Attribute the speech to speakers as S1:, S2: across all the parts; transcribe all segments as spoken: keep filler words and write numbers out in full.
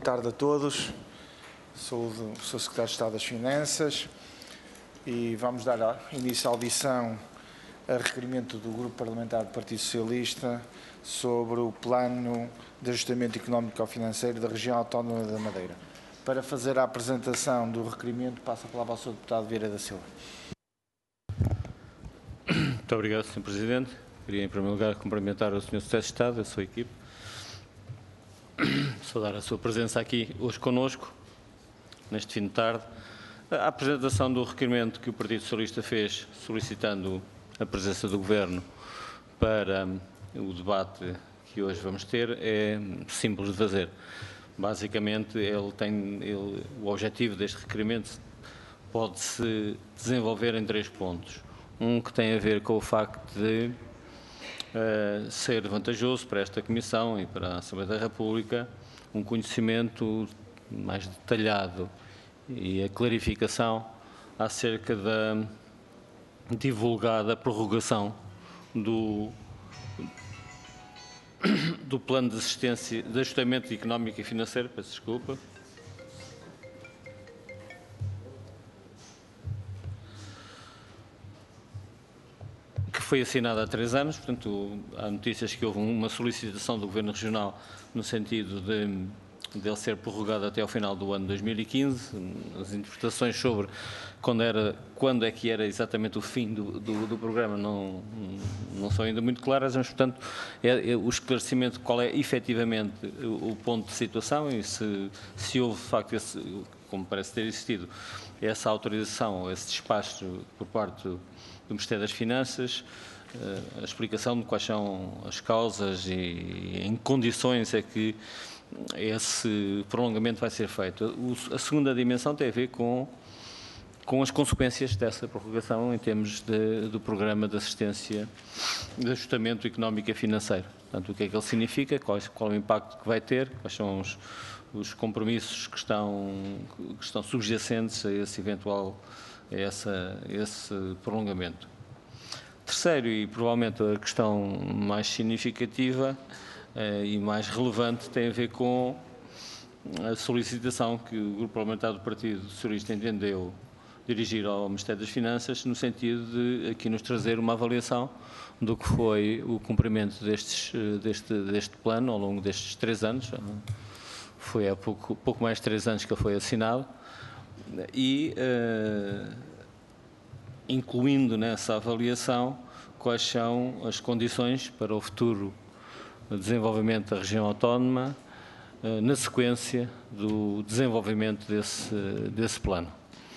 S1: tarde a todos. Sou o Sr Secretário de Estado das Finanças e vamos dar início à audição a requerimento do Grupo Parlamentar do Partido Socialista sobre o Plano de Ajustamento Económico-Financeiro da Região Autónoma da Madeira. Para fazer a apresentação do requerimento, passo a palavra ao senhor Deputado Vieira da Silva.
S2: Muito obrigado, senhor Presidente. Queria, em primeiro lugar, cumprimentar o senhor Secretário de Estado e a sua equipe. Saudar a sua presença aqui hoje conosco, neste fim de tarde. A apresentação do requerimento que o Partido Socialista fez, solicitando a presença do Governo para o debate que hoje vamos ter, é simples de fazer. Basicamente, ele tem, ele, o objetivo deste requerimento pode-se desenvolver em três pontos. Um que tem a ver com o facto de uh, ser vantajoso para esta Comissão e para a Assembleia da República um conhecimento mais detalhado e a clarificação acerca da divulgada prorrogação do, do Plano de Assistência, de Ajustamento Económico e Financeiro, peço desculpa, que foi assinado há três anos. Portanto, há notícias que houve uma solicitação do Governo Regional no sentido de de ele ser prorrogado até ao final do ano dois mil e quinze. As interpretações sobre quando, era, quando é que era exatamente o fim do, do, do programa não, não são ainda muito claras, mas, portanto, é, é o esclarecimento de qual é efetivamente o, o ponto de situação e se, se houve, de facto, esse, como parece ter existido, essa autorização, esse despacho por parte do Ministério das Finanças, a explicação de quais são as causas e em que condições é que esse prolongamento vai ser feito. O, a segunda dimensão tem a ver com, com as consequências dessa prorrogação em termos de, do programa de assistência de ajustamento económico e financeiro. Portanto, o que é que ele significa, qual, qual é o impacto que vai ter, quais são os, os compromissos que estão, que estão subjacentes a esse eventual, a essa, a esse prolongamento. Terceiro, e provavelmente a questão mais significativa Uh, e mais relevante, tem a ver com a solicitação que o Grupo Parlamentar do Partido Socialista entendeu dirigir ao Ministério das Finanças, no sentido de aqui nos trazer uma avaliação do que foi o cumprimento destes, deste, deste plano ao longo destes três anos. Foi há pouco, pouco mais de três anos que ele foi assinado e, uh, incluindo nessa avaliação, quais são as condições para o futuro desenvolvimento da região autónoma, na sequência do desenvolvimento desse, desse plano.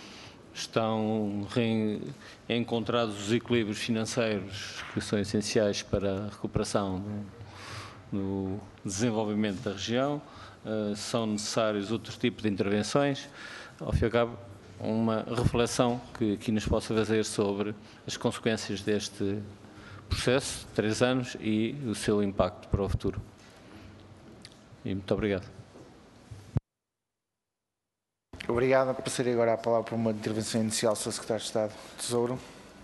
S2: Estão encontrados os equilíbrios financeiros que são essenciais para a recuperação do, do desenvolvimento da região, são necessários outros tipos de intervenções, ao fim e ao cabo, uma reflexão que aqui nos possa fazer sobre as consequências deste processo, três anos, e o seu impacto para o futuro. E muito obrigado.
S1: Obrigado. Passarei agora a palavra para uma intervenção inicial ao senhor Secretário de Estado do Tesouro.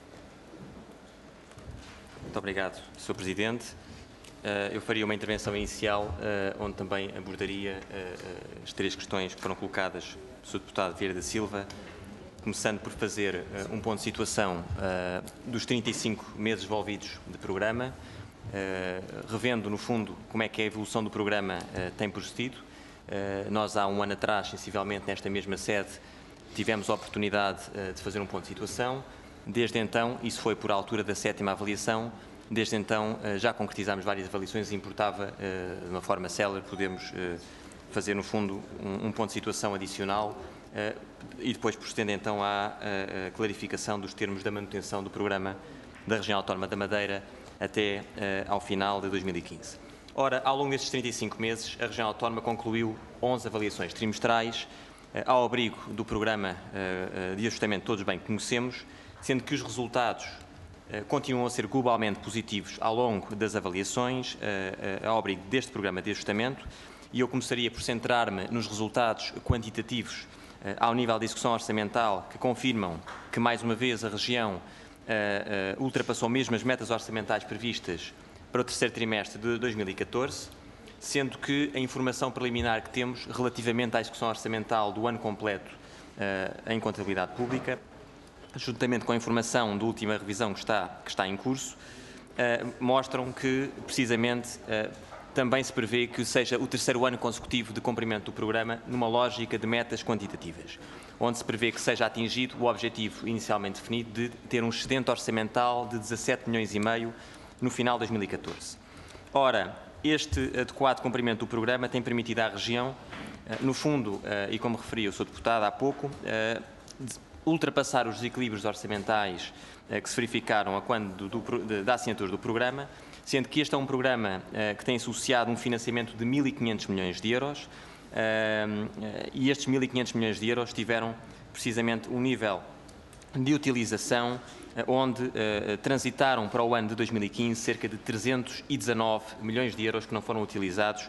S3: Muito obrigado, senhor Presidente. Eu faria uma intervenção inicial onde também abordaria as três questões que foram colocadas pelo senhor Deputado Vieira da Silva, começando por fazer uh, um ponto de situação uh, dos trinta e cinco meses envolvidos de programa, uh, revendo, no fundo, como é que a evolução do programa uh, tem procedido. Uh, nós, há um ano atrás, sensivelmente, nesta mesma sede, tivemos a oportunidade uh, de fazer um ponto de situação. Desde então, isso foi por altura da sétima avaliação, desde então uh, já concretizámos várias avaliações e importava, uh, de uma forma célere, podemos uh, fazer, no fundo, um, um ponto de situação adicional, Uh, e depois procedendo então à uh, clarificação dos termos da manutenção do programa da Região Autónoma da Madeira até uh, ao final de dois mil e quinze. Ora, ao longo destes trinta e cinco meses, a Região Autónoma concluiu onze avaliações trimestrais uh, ao abrigo do programa uh, de ajustamento, todos bem conhecemos, sendo que os resultados uh, continuam a ser globalmente positivos ao longo das avaliações, uh, uh, ao abrigo deste programa de ajustamento, e eu começaria por centrar-me nos resultados quantitativos ao nível de execução orçamental, que confirmam que, mais uma vez, a região uh, uh, ultrapassou mesmo as metas orçamentais previstas para o terceiro trimestre de dois mil e catorze, sendo que a informação preliminar que temos relativamente à execução orçamental do ano completo uh, em contabilidade pública, juntamente com a informação da última revisão que está, que está em curso, uh, mostram que, precisamente, uh, também se prevê que seja o terceiro ano consecutivo de cumprimento do programa numa lógica de metas quantitativas, onde se prevê que seja atingido o objetivo inicialmente definido de ter um excedente orçamental de dezassete milhões e meio no final de dois mil e catorze. Ora, este adequado cumprimento do programa tem permitido à região, no fundo, e como referi o senhor Deputado há pouco, ultrapassar os desequilíbrios orçamentais que se verificaram a quando do, do, da assinatura do programa, sendo que este é um programa uh, que tem associado um financiamento de mil e quinhentos milhões de euros uh, uh, e estes mil e quinhentos milhões de euros tiveram precisamente um nível de utilização uh, onde uh, transitaram para o ano de dois mil e quinze cerca de trezentos e dezanove milhões de euros que não foram utilizados uh,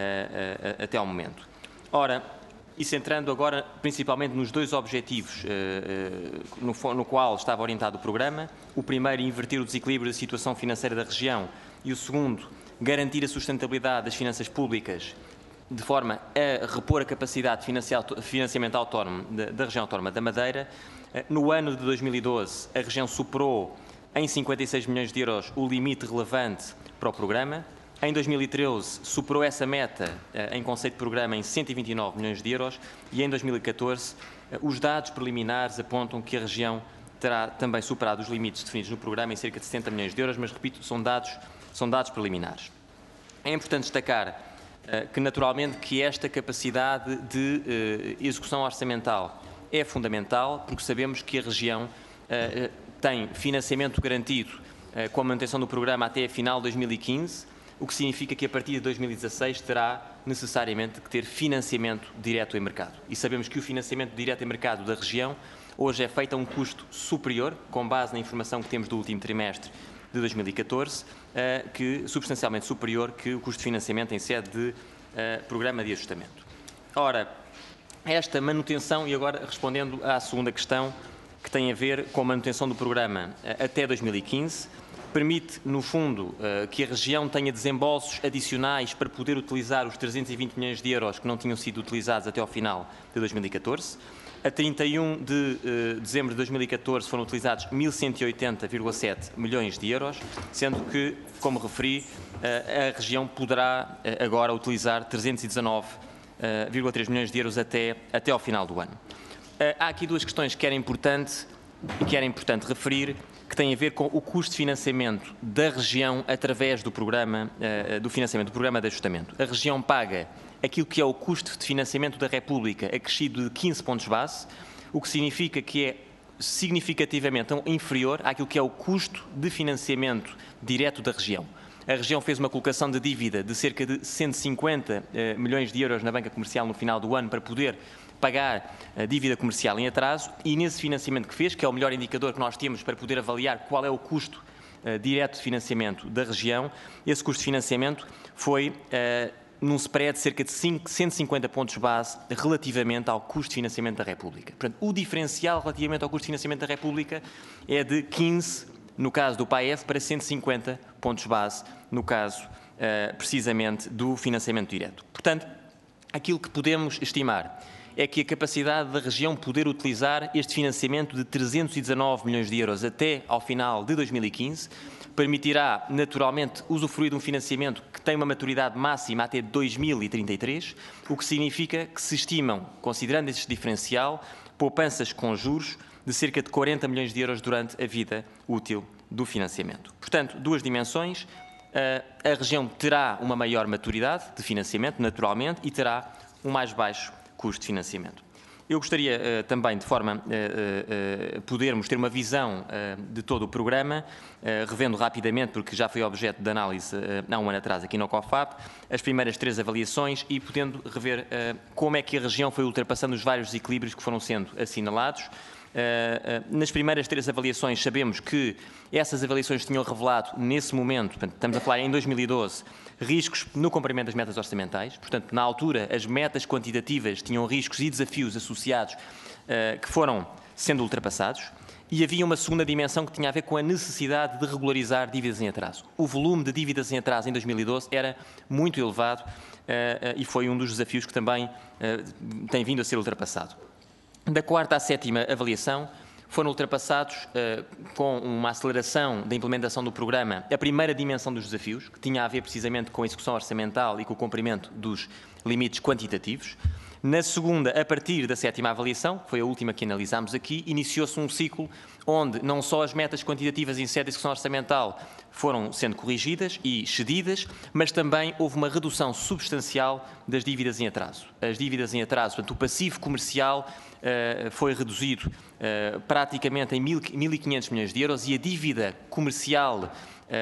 S3: uh, até ao momento. Ora, e centrando agora principalmente nos dois objetivos uh, uh, no, no qual estava orientado o programa, o primeiro, inverter o desequilíbrio da situação financeira da região e o segundo, garantir a sustentabilidade das finanças públicas de forma a repor a capacidade de financiamento autónomo da, da região autónoma da Madeira. Uh, no ano de dois mil e doze, a região superou em cinquenta e seis milhões de euros o limite relevante para o programa. Em dois mil e treze, superou essa meta eh, em conceito de programa em cento e vinte e nove milhões de euros e em dois mil e catorze eh, os dados preliminares apontam que a região terá também superado os limites definidos no programa em cerca de setenta milhões de euros, mas, repito, são dados, são dados preliminares. É importante destacar eh, que, naturalmente, que esta capacidade de eh, execução orçamental é fundamental, porque sabemos que a região eh, tem financiamento garantido eh, com a manutenção do programa até a final de dois mil e quinze, o que significa que a partir de dois mil e dezasseis terá necessariamente que ter financiamento direto em mercado. E sabemos que o financiamento direto em mercado da região hoje é feito a um custo superior, com base na informação que temos do último trimestre de dois mil e catorze, uh, que substancialmente superior que o custo de financiamento em sede de uh, programa de ajustamento. Ora, esta manutenção, e agora respondendo à segunda questão, que tem a ver com a manutenção do programa uh, até dois mil e quinze, permite, no fundo, que a região tenha desembolsos adicionais para poder utilizar os trezentos e vinte milhões de euros que não tinham sido utilizados até ao final de dois mil e catorze. A trinta e um de dezembro de dois mil e catorze foram utilizados mil cento e oitenta vírgula sete milhões de euros, sendo que, como referi, a região poderá agora utilizar trezentos e dezanove vírgula três milhões de euros até, até ao final do ano. Há aqui duas questões que era importante e que era importante referir, que tem a ver com o custo de financiamento da região através do programa, uh, do financiamento do programa de ajustamento. A região paga aquilo que é o custo de financiamento da República acrescido de quinze pontos base, o que significa que é significativamente inferior àquilo que é o custo de financiamento direto da região. A região fez uma colocação de dívida de cerca de cento e cinquenta uh, milhões de euros na banca comercial no final do ano para poder pagar a dívida comercial em atraso, e nesse financiamento que fez, que é o melhor indicador que nós temos para poder avaliar qual é o custo uh, direto de financiamento da região, esse custo de financiamento foi uh, num spread de cerca de cento e cinquenta pontos base relativamente ao custo de financiamento da República. Portanto, o diferencial relativamente ao custo de financiamento da República é de quinze, no caso do P A E F, para cento e cinquenta pontos base, no caso, uh, precisamente, do financiamento direto. Portanto, aquilo que podemos estimar é que a capacidade da região poder utilizar este financiamento de trezentos e dezanove milhões de euros até ao final de dois mil e quinze permitirá, naturalmente, usufruir de um financiamento que tem uma maturidade máxima até dois mil e trinta e três, o que significa que se estimam, considerando este diferencial, poupanças com juros de cerca de quarenta milhões de euros durante a vida útil do financiamento. Portanto, duas dimensões. A região terá uma maior maturidade de financiamento, naturalmente, e terá um mais baixo custo de financiamento. Eu gostaria uh, também, de forma a uh, uh, podermos ter uma visão uh, de todo o programa, uh, revendo rapidamente, porque já foi objeto de análise uh, há um ano atrás aqui no COFAP, as primeiras três avaliações e podendo rever uh, como é que a região foi ultrapassando os vários desequilíbrios que foram sendo assinalados. Uh, uh, nas primeiras três avaliações sabemos que essas avaliações tinham revelado nesse momento, portanto, estamos a falar em dois mil e doze, riscos no cumprimento das metas orçamentais. Portanto, na altura, as metas quantitativas tinham riscos e desafios associados uh, que foram sendo ultrapassados. e havia uma segunda dimensão que tinha a ver com a necessidade de regularizar dívidas em atraso. O volume de dívidas em atraso em dois mil e doze era muito elevado uh, uh, e foi um dos desafios que também uh, tem vindo a ser ultrapassado. Da quarta à sétima avaliação, foram ultrapassados uh, com uma aceleração da implementação do programa a primeira dimensão dos desafios, que tinha a ver precisamente com a execução orçamental e com o cumprimento dos limites quantitativos. Na segunda, a partir da sétima avaliação, que foi a última que analisámos aqui, iniciou-se um ciclo onde não só as metas quantitativas em sede de execução orçamental foram sendo corrigidas e cedidas, mas também houve uma redução substancial das dívidas em atraso. As dívidas em atraso, portanto, o passivo comercial uh, foi reduzido uh, praticamente em mil e quinhentos milhões de euros e a dívida comercial uh,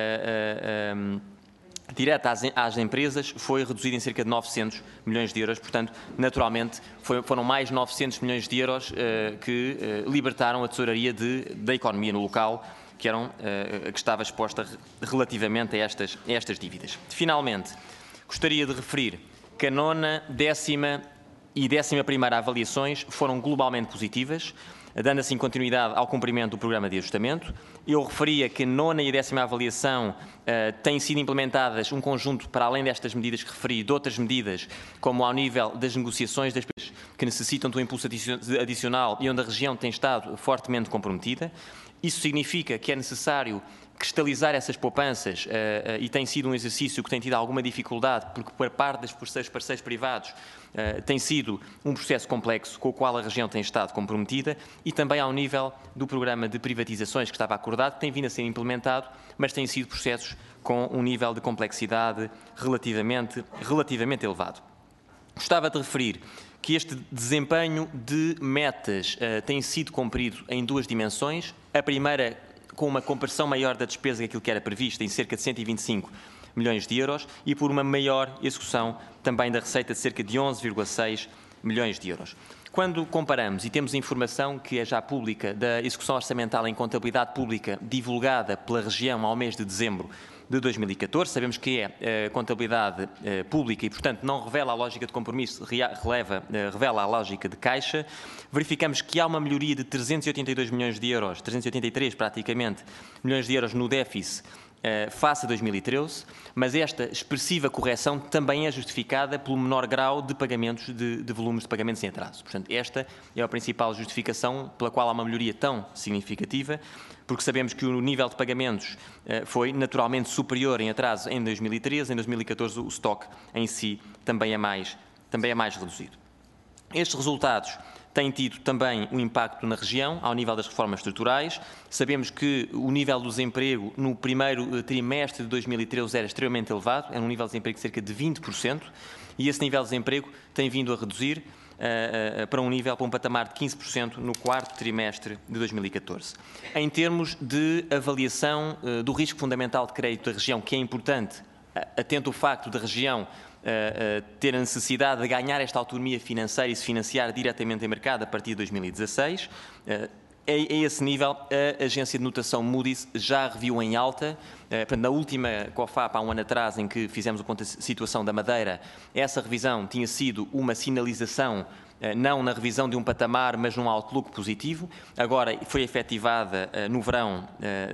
S3: uh, um, direta às, às empresas foi reduzida em cerca de novecentos milhões de euros, portanto, naturalmente, foi, foram mais novecentos milhões de euros uh, que uh, libertaram a tesouraria de, da economia no local, que, eram, uh, que estava exposta relativamente a estas, a estas dívidas. Finalmente, gostaria de referir que a nona, décima e décima primeira avaliações foram globalmente positivas, dando assim continuidade ao cumprimento do programa de ajustamento. Eu referia que a nona e a décima avaliação uh, têm sido implementadas um conjunto, para além destas medidas que referi, de outras medidas, como ao nível das negociações das que necessitam de um impulso adicional e onde a região tem estado fortemente comprometida. Isso significa que é necessário cristalizar essas poupanças uh, uh, e tem sido um exercício que tem tido alguma dificuldade, porque por parte dos parceiros, parceiros privados uh, tem sido um processo complexo com o qual a região tem estado comprometida e também ao nível do programa de privatizações que estava acordado, que tem vindo a ser implementado, mas têm sido processos com um nível de complexidade relativamente, relativamente elevado. Gostava de referir que este desempenho de metas uh, tem sido cumprido em duas dimensões. A primeira, com uma compressão maior da despesa que aquilo que era previsto, em cerca de cento e vinte e cinco milhões de euros, e por uma maior execução também da receita de cerca de onze vírgula seis milhões de euros. Quando comparamos e temos a informação que é já pública da execução orçamental em contabilidade pública divulgada pela região ao mês de dezembro de dois mil e catorze, sabemos que é uh, contabilidade uh, pública e, portanto, não revela a lógica de compromisso, releva, uh, revela a lógica de caixa. Verificamos que há uma melhoria de trezentos e oitenta e dois milhões de euros, trezentos e oitenta e três praticamente, milhões de euros no déficit uh, face a dois mil e treze, mas esta expressiva correção também é justificada pelo menor grau de pagamentos, de, de volumes de pagamentos em atraso. Portanto, esta é a principal justificação pela qual há uma melhoria tão significativa, porque sabemos que o nível de pagamentos uh, foi naturalmente superior em atraso em dois mil e treze, em dois mil e catorze o estoque em si também é mais, também é mais reduzido. Estes resultados têm tido também um impacto na região, ao nível das reformas estruturais. Sabemos que o nível do desemprego no primeiro trimestre de dois mil e treze era extremamente elevado, era um nível de desemprego de cerca de vinte por cento, e esse nível de desemprego tem vindo a reduzir Uh, uh, para um nível, para um patamar de quinze por cento no quarto trimestre de dois mil e catorze. Em termos de avaliação uh, do risco fundamental de crédito da região, que é importante, uh, atento ao facto da região uh, uh, ter a necessidade de ganhar esta autonomia financeira e se financiar diretamente em mercado a partir de dois mil e dezasseis, uh, a esse nível, a agência de notação Moody's já reviu em alta. Na última COFAP, há um ano atrás, em que fizemos o ponto de situação da Madeira, essa revisão tinha sido uma sinalização, não na revisão de um patamar, mas num outlook positivo. Agora foi efetivada no verão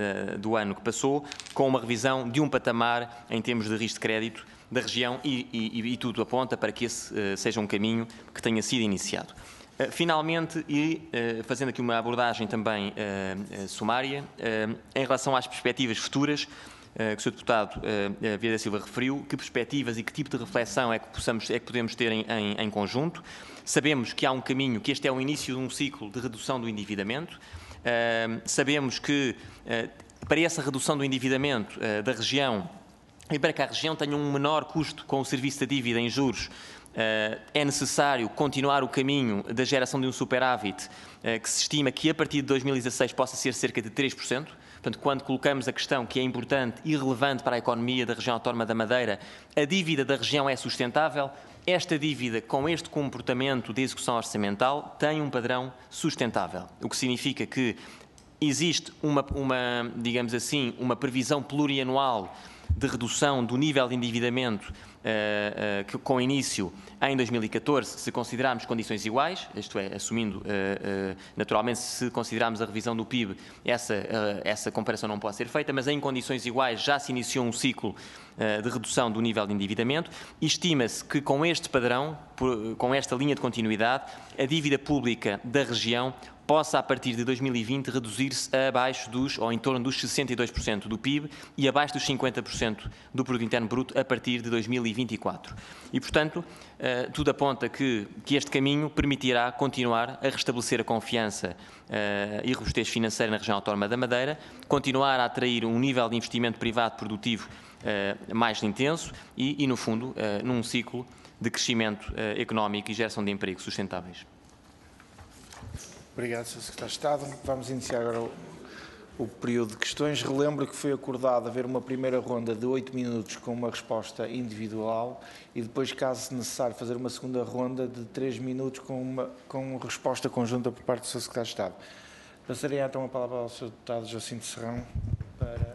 S3: do ano que passou, com uma revisão de um patamar em termos de risco de crédito da região e, e, e tudo aponta para que esse seja um caminho que tenha sido iniciado. Finalmente, e fazendo aqui uma abordagem também uh, sumária, uh, em relação às perspectivas futuras, uh, que o senhor Deputado uh, Vieira da Silva referiu, que perspectivas e que tipo de reflexão é que, possamos, é que podemos ter em, em, em conjunto. Sabemos que há um caminho, que este é o início de um ciclo de redução do endividamento. Uh, sabemos que, uh, para essa redução do endividamento uh, da região, e para que a região tenha um menor custo com o serviço da dívida em juros, Uh, é necessário continuar o caminho da geração de um superávit uh, que se estima que a partir de dois mil e dezasseis possa ser cerca de três por cento. Portanto, quando colocamos a questão que é importante e relevante para a economia da região autónoma da Madeira, a dívida da região é sustentável. Esta dívida, com este comportamento de execução orçamental, tem um padrão sustentável, o que significa que existe uma, uma digamos assim, uma previsão plurianual de redução do nível de endividamento uh, uh, que, com início em dois mil e catorze, se considerarmos condições iguais, isto é, assumindo, uh, uh, naturalmente, se considerarmos a revisão do P I B, essa, uh, essa comparação não pode ser feita, mas em condições iguais já se iniciou um ciclo uh, de redução do nível de endividamento e estima-se que com este padrão, por, com esta linha de continuidade, a dívida pública da região possa, a partir de dois mil e vinte, reduzir-se abaixo dos, ou em torno dos sessenta e dois por cento do P I B e abaixo dos cinquenta por cento do Produto Interno Bruto a partir de dois mil e vinte e quatro. E, portanto, eh, tudo aponta que, que este caminho permitirá continuar a restabelecer a confiança eh, e robustez financeira na região autónoma da Madeira, continuar a atrair um nível de investimento privado produtivo eh, mais intenso e, e no fundo, eh, num ciclo de crescimento eh, económico e geração de empregos sustentáveis.
S1: Obrigado, senhor Secretário de Estado. Vamos iniciar agora o, o período de questões. Relembro que foi acordado haver uma primeira ronda de oito minutos com uma resposta individual e depois, caso necessário, fazer uma segunda ronda de três minutos com uma com resposta conjunta por parte do senhor Secretário de Estado. Passarei então a palavra ao senhor Deputado Jacinto Serrão para...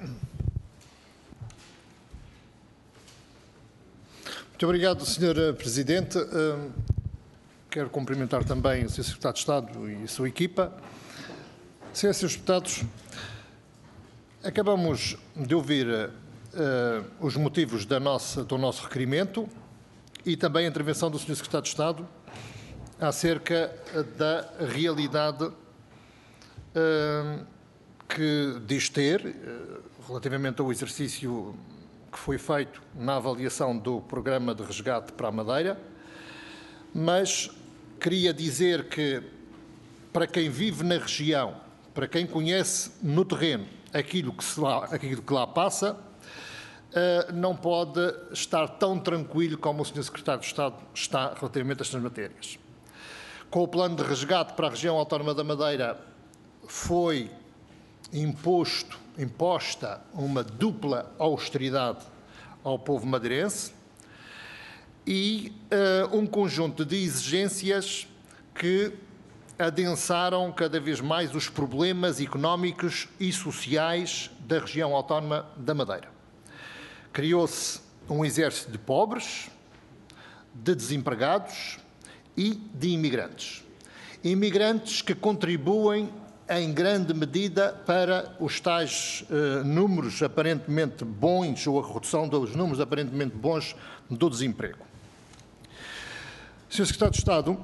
S4: Muito obrigado, senhor Presidente. Quero cumprimentar também o senhor Secretário de Estado e a sua equipa. Senhoras e senhores deputados, acabamos de ouvir uh, os motivos da nossa, do nosso requerimento e também a intervenção do senhor Secretário de Estado acerca da realidade uh, que diz ter, uh, relativamente ao exercício que foi feito na avaliação do Programa de Resgate para a Madeira, mas queria dizer que, para quem vive na região, para quem conhece no terreno aquilo que, se lá, aquilo que lá passa, não pode estar tão tranquilo como o senhor Secretário de Estado está relativamente a estas matérias. Com o plano de resgate para a região autónoma da Madeira foi imposto, imposta uma dupla austeridade ao povo madeirense, e uh, um conjunto de exigências que adensaram cada vez mais os problemas económicos e sociais da região autónoma da Madeira. Criou-se um exército de pobres, de desempregados e de imigrantes. Imigrantes que contribuem em grande medida para os tais uh, números aparentemente bons, ou a redução dos números aparentemente bons do desemprego. senhor Secretário de Estado,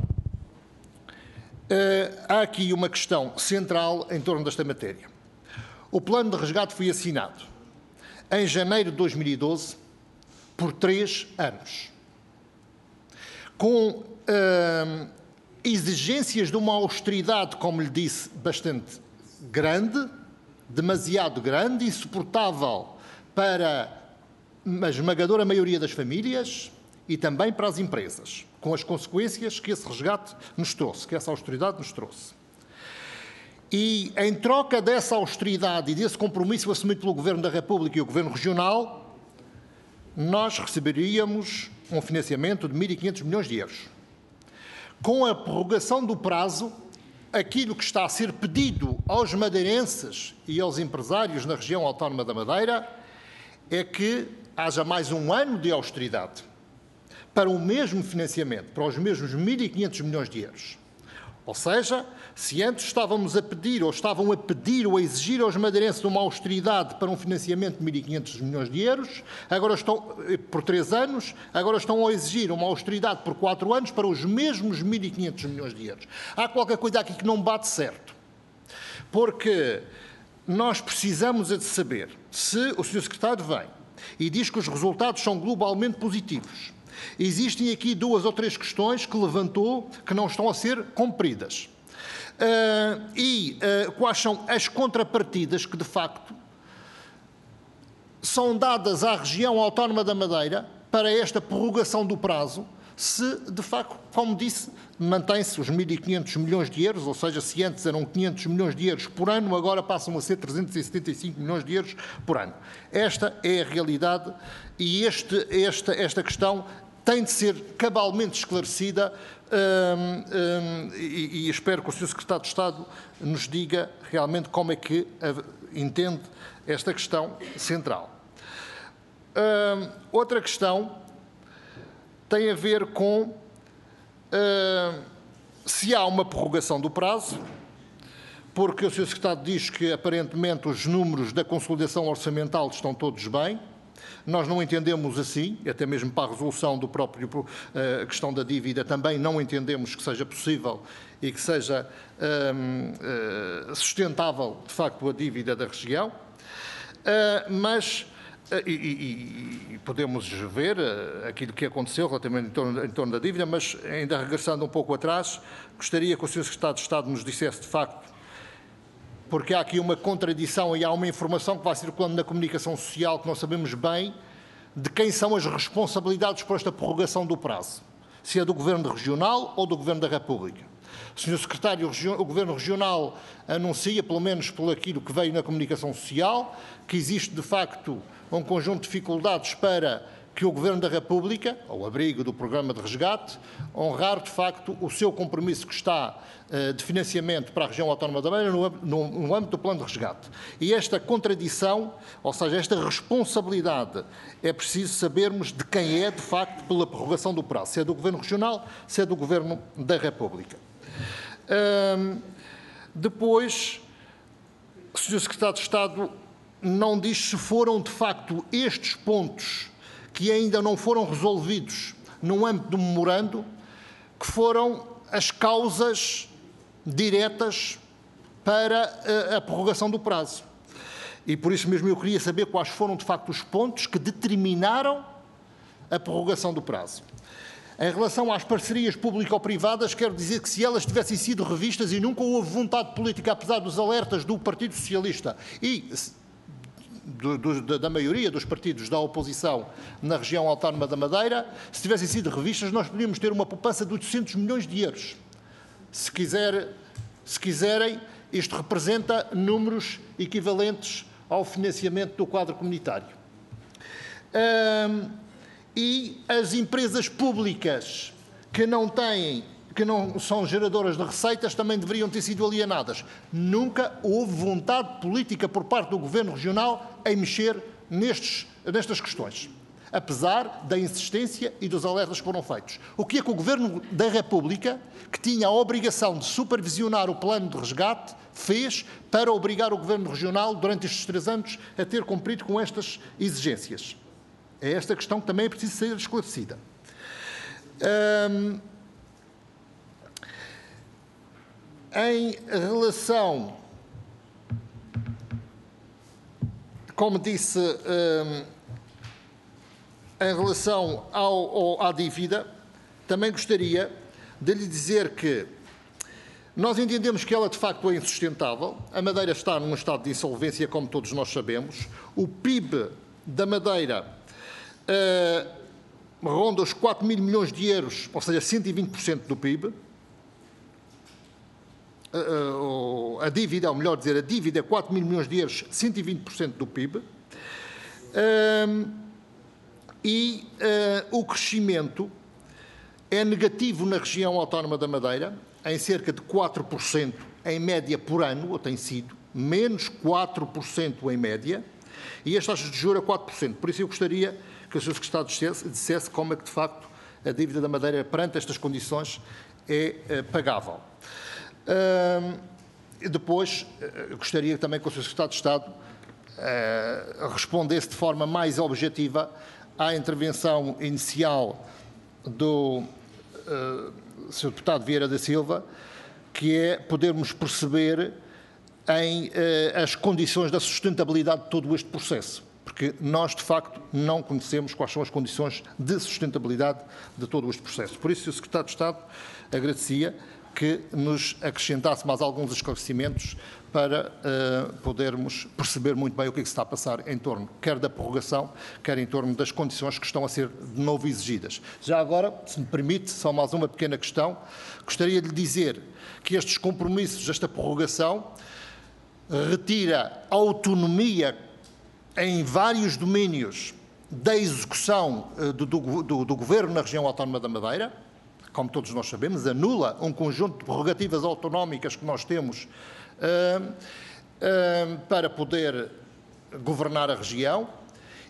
S4: há aqui uma questão central em torno desta matéria. O plano de resgate foi assinado em janeiro de dois mil e doze por três anos, com uh, exigências de uma austeridade, como lhe disse, bastante grande, demasiado grande, insuportável para a esmagadora maioria das famílias e também para as empresas, com as consequências que esse resgate nos trouxe, que essa austeridade nos trouxe. E, em troca dessa austeridade e desse compromisso assumido pelo Governo da República e o Governo Regional, nós receberíamos um financiamento de mil e quinhentos milhões de euros. Com a prorrogação do prazo, aquilo que está a ser pedido aos madeirenses e aos empresários na região autónoma da Madeira é que haja mais um ano de austeridade para o mesmo financiamento, para os mesmos mil e quinhentos milhões de euros. Ou seja, se antes estávamos a pedir, ou estavam a pedir ou a exigir aos madeirenses uma austeridade para um financiamento de mil e quinhentos milhões de euros, agora estão, por três anos, agora estão a exigir uma austeridade por quatro anos para os mesmos mil e quinhentos milhões de euros. Há qualquer coisa aqui que não bate certo, porque nós precisamos de saber se o senhor Secretário vem e diz que os resultados são globalmente positivos. Existem aqui duas ou três questões que levantou que não estão a ser cumpridas. Uh, e uh, quais são as contrapartidas que, de facto, são dadas à região autónoma da Madeira para esta prorrogação do prazo, se, de facto, como disse, mantém-se os mil e quinhentos milhões de euros, ou seja, se antes eram quinhentos milhões de euros por ano, agora passam a ser trezentos e setenta e cinco milhões de euros por ano. Esta é a realidade e este, esta, esta questão tem de ser cabalmente esclarecida um, um, e, e espero que o senhor Secretário de Estado nos diga realmente como é que a, entende esta questão central. Uh, outra questão tem a ver com uh, se há uma prorrogação do prazo, porque o senhor Secretário diz que aparentemente os números da consolidação orçamental estão todos bem. Nós não entendemos assim, até mesmo para a resolução do próprio uh, questão da dívida também não entendemos que seja possível e que seja uh, uh, sustentável, de facto, a dívida da região. Uh, mas, uh, e, e, e podemos ver uh, aquilo que aconteceu relativamente em torno, em torno da dívida, mas ainda regressando um pouco atrás, gostaria que o senhor Secretário de Estado nos dissesse, de facto, porque há aqui uma contradição e há uma informação que vai circulando na comunicação social que não sabemos bem de quem são as responsabilidades por esta prorrogação do prazo. Se é do Governo Regional ou do Governo da República. O senhor Secretário, o Governo Regional anuncia, pelo menos por aquilo que veio na comunicação social, que existe de facto um conjunto de dificuldades para que o Governo da República, ao abrigo do programa de resgate, honrar de facto o seu compromisso que está uh, de financiamento para a região autónoma da Madeira no, no, no âmbito do plano de resgate. E esta contradição, ou seja, esta responsabilidade, é preciso sabermos de quem é de facto pela prorrogação do prazo, se é do Governo Regional, se é do Governo da República. Uh, depois, o senhor Secretário de Estado não diz se foram de facto estes pontos que ainda não foram resolvidos no âmbito do memorando, que foram as causas diretas para a, a prorrogação do prazo. E por isso mesmo eu queria saber quais foram de facto os pontos que determinaram a prorrogação do prazo. Em relação às parcerias público-privadas, quero dizer que se elas tivessem sido revistas e nunca houve vontade política, apesar dos alertas do Partido Socialista e Do, do, da maioria dos partidos da oposição na região autónoma da Madeira, se tivessem sido revistas, nós podíamos ter uma poupança de oitocentos milhões de euros. Se, quiser, se quiserem, isto representa números equivalentes ao financiamento do quadro comunitário. Hum, e as empresas públicas que não têm, que não são geradoras de receitas, também deveriam ter sido alienadas. Nunca houve vontade política por parte do Governo Regional em mexer nestes, nestas questões, apesar da insistência e dos alertas que foram feitos. O que é que o Governo da República, que tinha a obrigação de supervisionar o plano de resgate, fez para obrigar o Governo Regional, durante estes três anos, a ter cumprido com estas exigências? É esta questão que também é preciso ser esclarecida. Hum, Em relação, como disse, um, em relação ao, ao, à dívida, também gostaria de lhe dizer que nós entendemos que ela de facto é insustentável. A Madeira está num estado de insolvência, como todos nós sabemos. O P I B da Madeira uh, ronda os quatro mil milhões de euros, ou seja, cento e vinte por cento do P I B. A dívida, ou melhor dizer, a dívida é quatro mil milhões de euros, cento e vinte por cento do P I B. Um, e uh, o crescimento é negativo na região autónoma da Madeira, em cerca de quatro por cento em média por ano, ou tem sido, menos quatro por cento em média, e as taxas de juros a quatro por cento. Por isso eu gostaria que o senhor Secretário dissesse, dissesse como é que, de facto, a dívida da Madeira, perante estas condições, é uh, pagável. Uh, depois, uh, gostaria também que o senhor Secretário de Estado uh, respondesse de forma mais objetiva à intervenção inicial do uh, senhor Deputado Vieira da Silva, que é podermos perceber em uh, as condições da sustentabilidade de todo este processo, porque nós, de facto, não conhecemos quais são as condições de sustentabilidade de todo este processo. Por isso, o Secretário de Estado agradecia que nos acrescentasse mais alguns esclarecimentos para uh, podermos perceber muito bem o que é que se está a passar em torno, quer da prorrogação, quer em torno das condições que estão a ser de novo exigidas. Já agora, se me permite, só mais uma pequena questão, gostaria de lhe dizer que estes compromissos, esta prorrogação, retira autonomia em vários domínios da execução uh, do, do, do, do Governo na região autónoma da Madeira. Como todos nós sabemos, anula um conjunto de prerrogativas autonómicas que nós temos uh, uh, para poder governar a região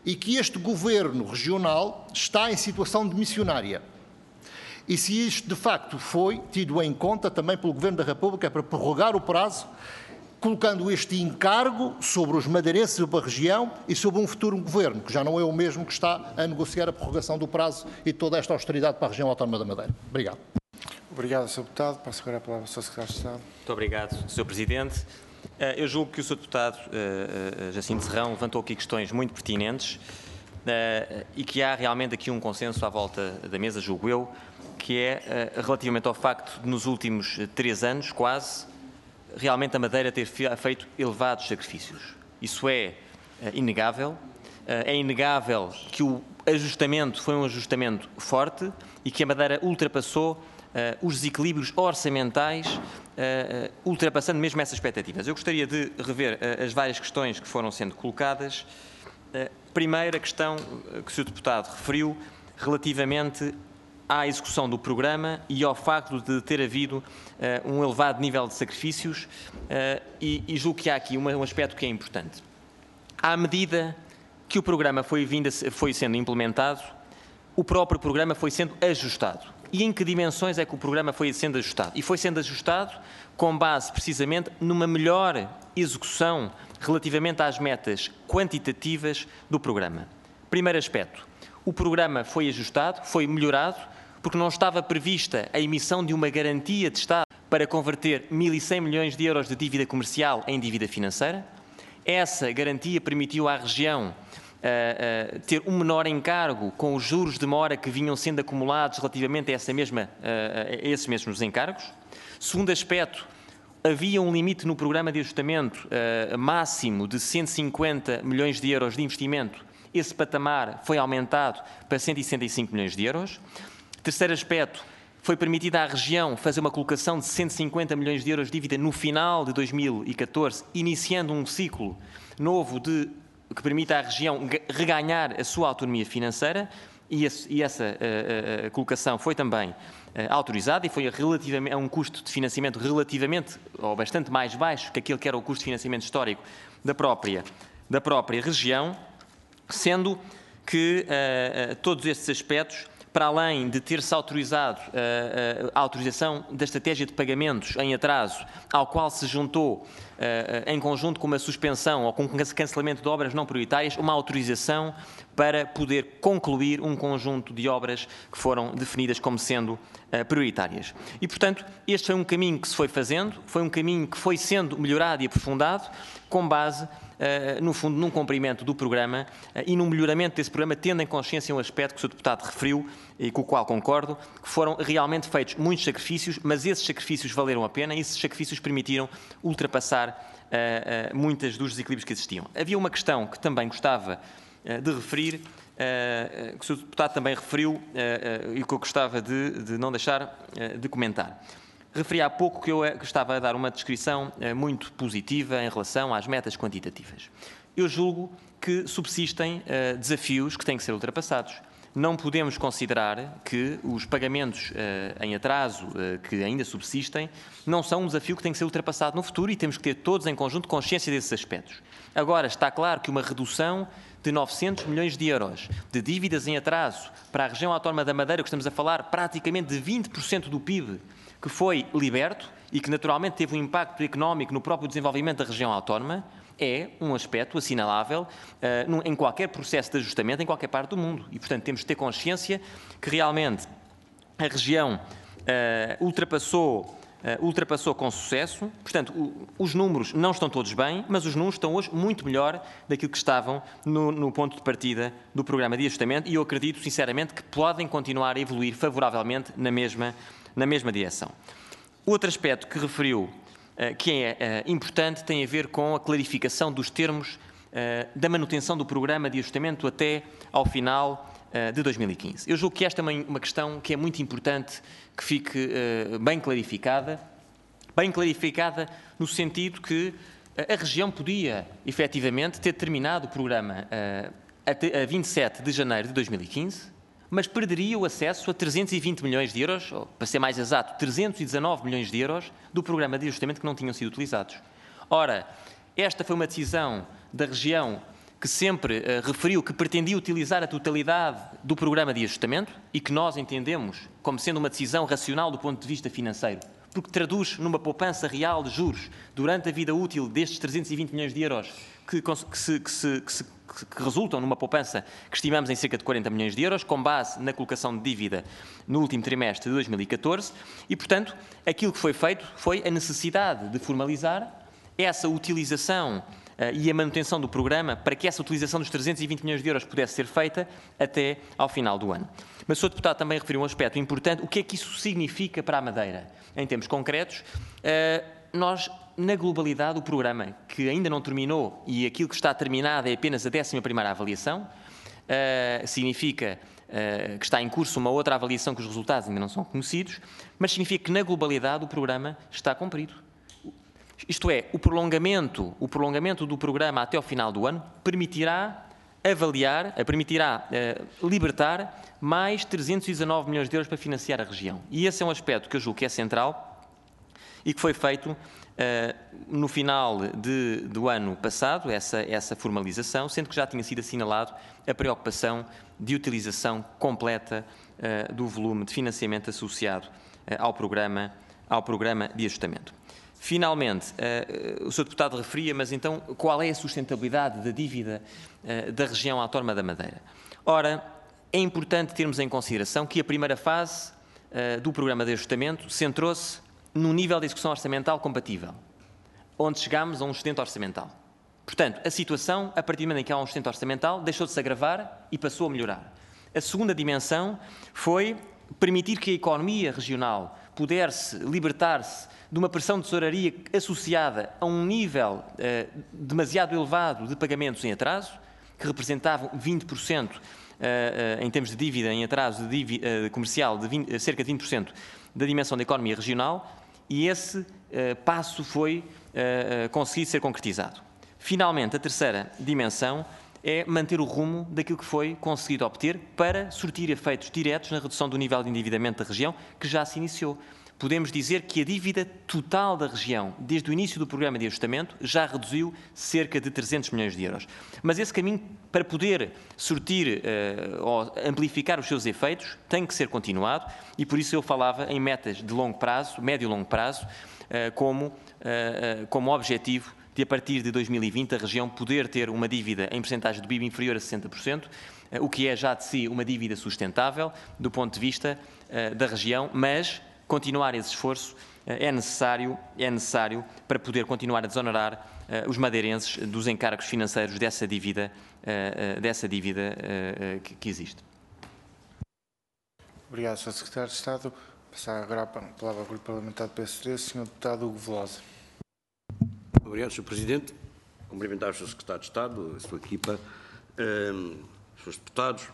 S4: e que este Governo regional está em situação de missionária. E se isto de facto foi tido em conta também pelo Governo da República para prorrogar o prazo, colocando este encargo sobre os madeirenses da região e sobre um futuro governo, que já não é o mesmo que está a negociar a prorrogação do prazo e toda esta austeridade para a região autónoma da Madeira. Obrigado.
S1: Obrigado, senhor Deputado. Passo agora a palavra ao senhor Secretário de Estado.
S3: Muito obrigado, senhor Presidente. Eu julgo que o senhor Deputado Jacinto Serrão levantou aqui questões muito pertinentes e que há realmente aqui um consenso à volta da mesa, julgo eu, que é relativamente ao facto de nos últimos três anos, quase, realmente a Madeira ter feito elevados sacrifícios. Isso é inegável. É inegável que o ajustamento foi um ajustamento forte e que a Madeira ultrapassou uh, os desequilíbrios orçamentais, uh, uh, ultrapassando mesmo essas expectativas. Eu gostaria de rever uh, as várias questões que foram sendo colocadas. Uh, primeiro, a questão que o senhor Deputado referiu relativamente à execução do programa e ao facto de ter havido uh, um elevado nível de sacrifícios uh, e, e julgo que há aqui uma, um aspecto que é importante. À medida que o programa foi, vindo a, foi sendo implementado, o próprio programa foi sendo ajustado. E em que dimensões é que o programa foi sendo ajustado? E foi sendo ajustado com base precisamente numa melhor execução relativamente às metas quantitativas do programa. Primeiro aspecto, o programa foi ajustado, foi melhorado, porque não estava prevista a emissão de uma garantia de Estado para converter mil e cem milhões de euros de dívida comercial em dívida financeira. Essa garantia permitiu à região uh, uh, ter um menor encargo com os juros de mora que vinham sendo acumulados relativamente a, essa mesma, uh, a esses mesmos encargos. Segundo aspecto, havia um limite no programa de ajustamento uh, máximo de cento e cinquenta milhões de euros de investimento. Esse patamar foi aumentado para cento e sessenta e cinco milhões de euros. Terceiro aspecto, foi permitida à região fazer uma colocação de cento e cinquenta milhões de euros de dívida no final de dois mil e catorze, iniciando um ciclo novo de, que permita à região reganhar a sua autonomia financeira e, esse, e essa uh, uh, colocação foi também uh, autorizada e foi relativamente, a um custo de financiamento relativamente ou bastante mais baixo que aquele que era o custo de financiamento histórico da própria, da própria região, sendo que uh, uh, todos estes aspectos, para além de ter-se autorizado uh, uh, a autorização da estratégia de pagamentos em atraso, ao qual se juntou, uh, uh, em conjunto com uma suspensão ou com um cancelamento de obras não prioritárias, uma autorização para poder concluir um conjunto de obras que foram definidas como sendo uh, prioritárias. E, portanto, este foi um caminho que se foi fazendo, foi um caminho que foi sendo melhorado e aprofundado, com base Uh, no fundo, num cumprimento do programa uh, e num melhoramento desse programa, tendo em consciência um aspecto que o senhor Deputado referiu e com o qual concordo, que foram realmente feitos muitos sacrifícios, mas esses sacrifícios valeram a pena e esses sacrifícios permitiram ultrapassar uh, uh, muitas dos desequilíbrios que existiam. Havia uma questão que também gostava uh, de referir, uh, que o senhor Deputado também referiu uh, uh, e que eu gostava de, de não deixar uh, de comentar. Referi há pouco que eu estava a dar uma descrição muito positiva em relação às metas quantitativas. Eu julgo que subsistem uh, desafios que têm que ser ultrapassados. Não podemos considerar que os pagamentos uh, em atraso uh, que ainda subsistem não são um desafio que tem que ser ultrapassado no futuro e temos que ter todos em conjunto consciência desses aspectos. Agora, está claro que uma redução de novecentos milhões de euros de dívidas em atraso para a região autónoma da Madeira, que estamos a falar praticamente de vinte por cento do P I B, que foi liberto e que naturalmente teve um impacto económico no próprio desenvolvimento da região autónoma, é um aspecto assinalável uh, num, em qualquer processo de ajustamento em qualquer parte do mundo. E, portanto, temos de ter consciência que realmente a região uh, ultrapassou, uh, ultrapassou com sucesso. Portanto, o, os números não estão todos bem, mas os números estão hoje muito melhor daquilo que estavam no, no ponto de partida do programa de ajustamento e eu acredito, sinceramente, que podem continuar a evoluir favoravelmente na mesma na mesma direção. Outro aspecto que referiu, uh, que é uh, importante, tem a ver com a clarificação dos termos uh, da manutenção do programa de ajustamento até ao final uh, de dois mil e quinze. Eu julgo que esta é uma, uma questão que é muito importante que fique uh, bem clarificada, bem clarificada no sentido que uh, a região podia, efetivamente, ter terminado o programa uh, até, a vinte e sete de janeiro de dois mil e quinze, mas perderia o acesso a trezentos e vinte milhões de euros, ou, para ser mais exato, trezentos e dezanove milhões de euros do programa de ajustamento que não tinham sido utilizados. Ora, esta foi uma decisão da região que sempre uh, referiu que pretendia utilizar a totalidade do programa de ajustamento e que nós entendemos como sendo uma decisão racional do ponto de vista financeiro, porque traduz numa poupança real de juros durante a vida útil destes trezentos e vinte milhões de euros que, que, se, que, se, que, se, que resultam numa poupança que estimamos em cerca de quarenta milhões de euros, com base na colocação de dívida no último trimestre de dois mil e catorze, e, portanto, aquilo que foi feito foi a necessidade de formalizar essa utilização uh, e a manutenção do programa para que essa utilização dos trezentos e vinte milhões de euros pudesse ser feita até ao final do ano. Mas o senhor Deputado também referiu um aspecto importante. O que é que isso significa para a Madeira? Em termos concretos, uh, nós, na globalidade, o programa, que ainda não terminou e aquilo que está terminado é apenas a décima primeira avaliação, uh, significa uh, que está em curso uma outra avaliação que os resultados ainda não são conhecidos, mas significa que, na globalidade, o programa está cumprido. Isto é, o prolongamento, o prolongamento do programa até ao final do ano permitirá avaliar, permitirá uh, libertar mais trezentos e dezanove milhões de euros para financiar a região. E esse é um aspecto que eu julgo que é central e que foi feito uh, no final de, do ano passado, essa, essa formalização, sendo que já tinha sido assinalado a preocupação de utilização completa uh, do volume de financiamento associado uh, ao programa, ao programa de ajustamento. Finalmente, uh, o senhor Deputado referia, mas então qual é a sustentabilidade da dívida uh, da região autónoma da Madeira? Ora, é importante termos em consideração que a primeira fase uh, do programa de ajustamento centrou-se num nível de execução orçamental compatível, onde chegámos a um excedente orçamental. Portanto, a situação, a partir do momento em que há um excedente orçamental, deixou de se agravar e passou a melhorar. A segunda dimensão foi permitir que a economia regional pudesse libertar-se de uma pressão de tesouraria associada a um nível eh, demasiado elevado de pagamentos em atraso, que representavam vinte por cento eh, eh, em termos de dívida em atraso de dívida, eh, comercial, de vinte, cerca de vinte por cento da dimensão da economia regional, e esse eh, passo foi eh, conseguido ser concretizado. Finalmente, a terceira dimensão é manter o rumo daquilo que foi conseguido obter para surtir efeitos diretos na redução do nível de endividamento da região, que já se iniciou. Podemos dizer que a dívida total da região, desde o início do programa de ajustamento, já reduziu cerca de trezentos milhões de euros. Mas esse caminho, para poder surtir uh, ou amplificar os seus efeitos, tem que ser continuado e por isso eu falava em metas de longo prazo, médio e longo prazo, uh, como, uh, uh, como objetivo de, a partir de dois mil e vinte, a região poder ter uma dívida em percentagem do P I B inferior a sessenta por cento, uh, o que é já de si uma dívida sustentável do ponto de vista uh, da região, mas continuar esse esforço é necessário, é necessário para poder continuar a desonerar uh, os madeirenses dos encargos financeiros dessa dívida, uh, uh, dessa dívida uh, uh, que, que existe.
S1: Obrigado, senhor Secretário de Estado. Passar agora a palavra ao Grupo Parlamentar do P S D, senhor Deputado Hugo Velosa.
S5: Obrigado, senhor Presidente. Cumprimentar o senhor Secretário de Estado, a sua equipa, uh, os senhores deputados.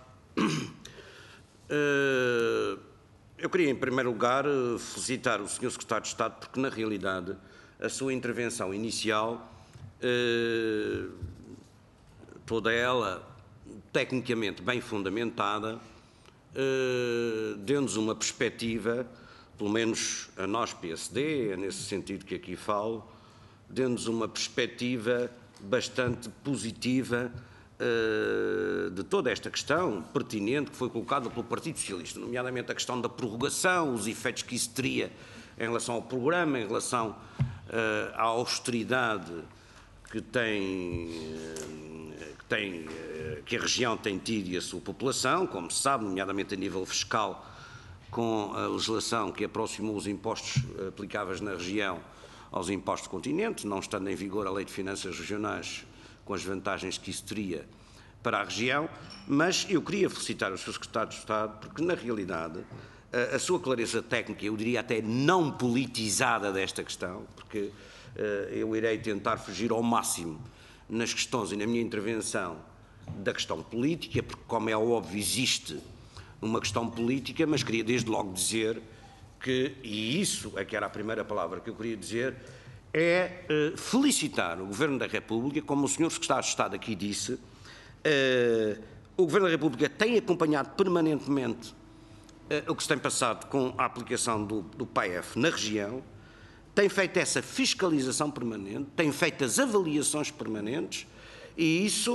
S5: Uh, Eu queria, em primeiro lugar, felicitar o senhor Secretário de Estado, porque, na realidade, a sua intervenção inicial, eh, toda ela tecnicamente bem fundamentada, eh, deu-nos uma perspectiva, pelo menos a nós, P S D, é nesse sentido que aqui falo, deu-nos uma perspectiva bastante positiva de toda esta questão pertinente que foi colocada pelo Partido Socialista, nomeadamente a questão da prorrogação, os efeitos que isso teria em relação ao programa, em relação uh, à austeridade que tem, uh, que, tem uh, que a região tem tido e a sua população, como se sabe, nomeadamente a nível fiscal, com a legislação que aproximou os impostos aplicáveis na região aos impostos do continente, não estando em vigor a Lei de Finanças Regionais, com as vantagens que isso teria para a região, mas eu queria felicitar o senhor Secretário de Estado, porque, na realidade, a, a sua clareza técnica, eu diria até não politizada desta questão, porque uh, eu irei tentar fugir ao máximo nas questões e na minha intervenção da questão política, porque, como é óbvio, existe uma questão política, mas queria desde logo dizer que, e isso é que era a primeira palavra que eu queria dizer, é uh, felicitar o Governo da República, como o senhor Secretário de Estado aqui disse, uh, o Governo da República tem acompanhado permanentemente uh, o que se tem passado com a aplicação do, do P A E F na região, tem feito essa fiscalização permanente, tem feito as avaliações permanentes e isso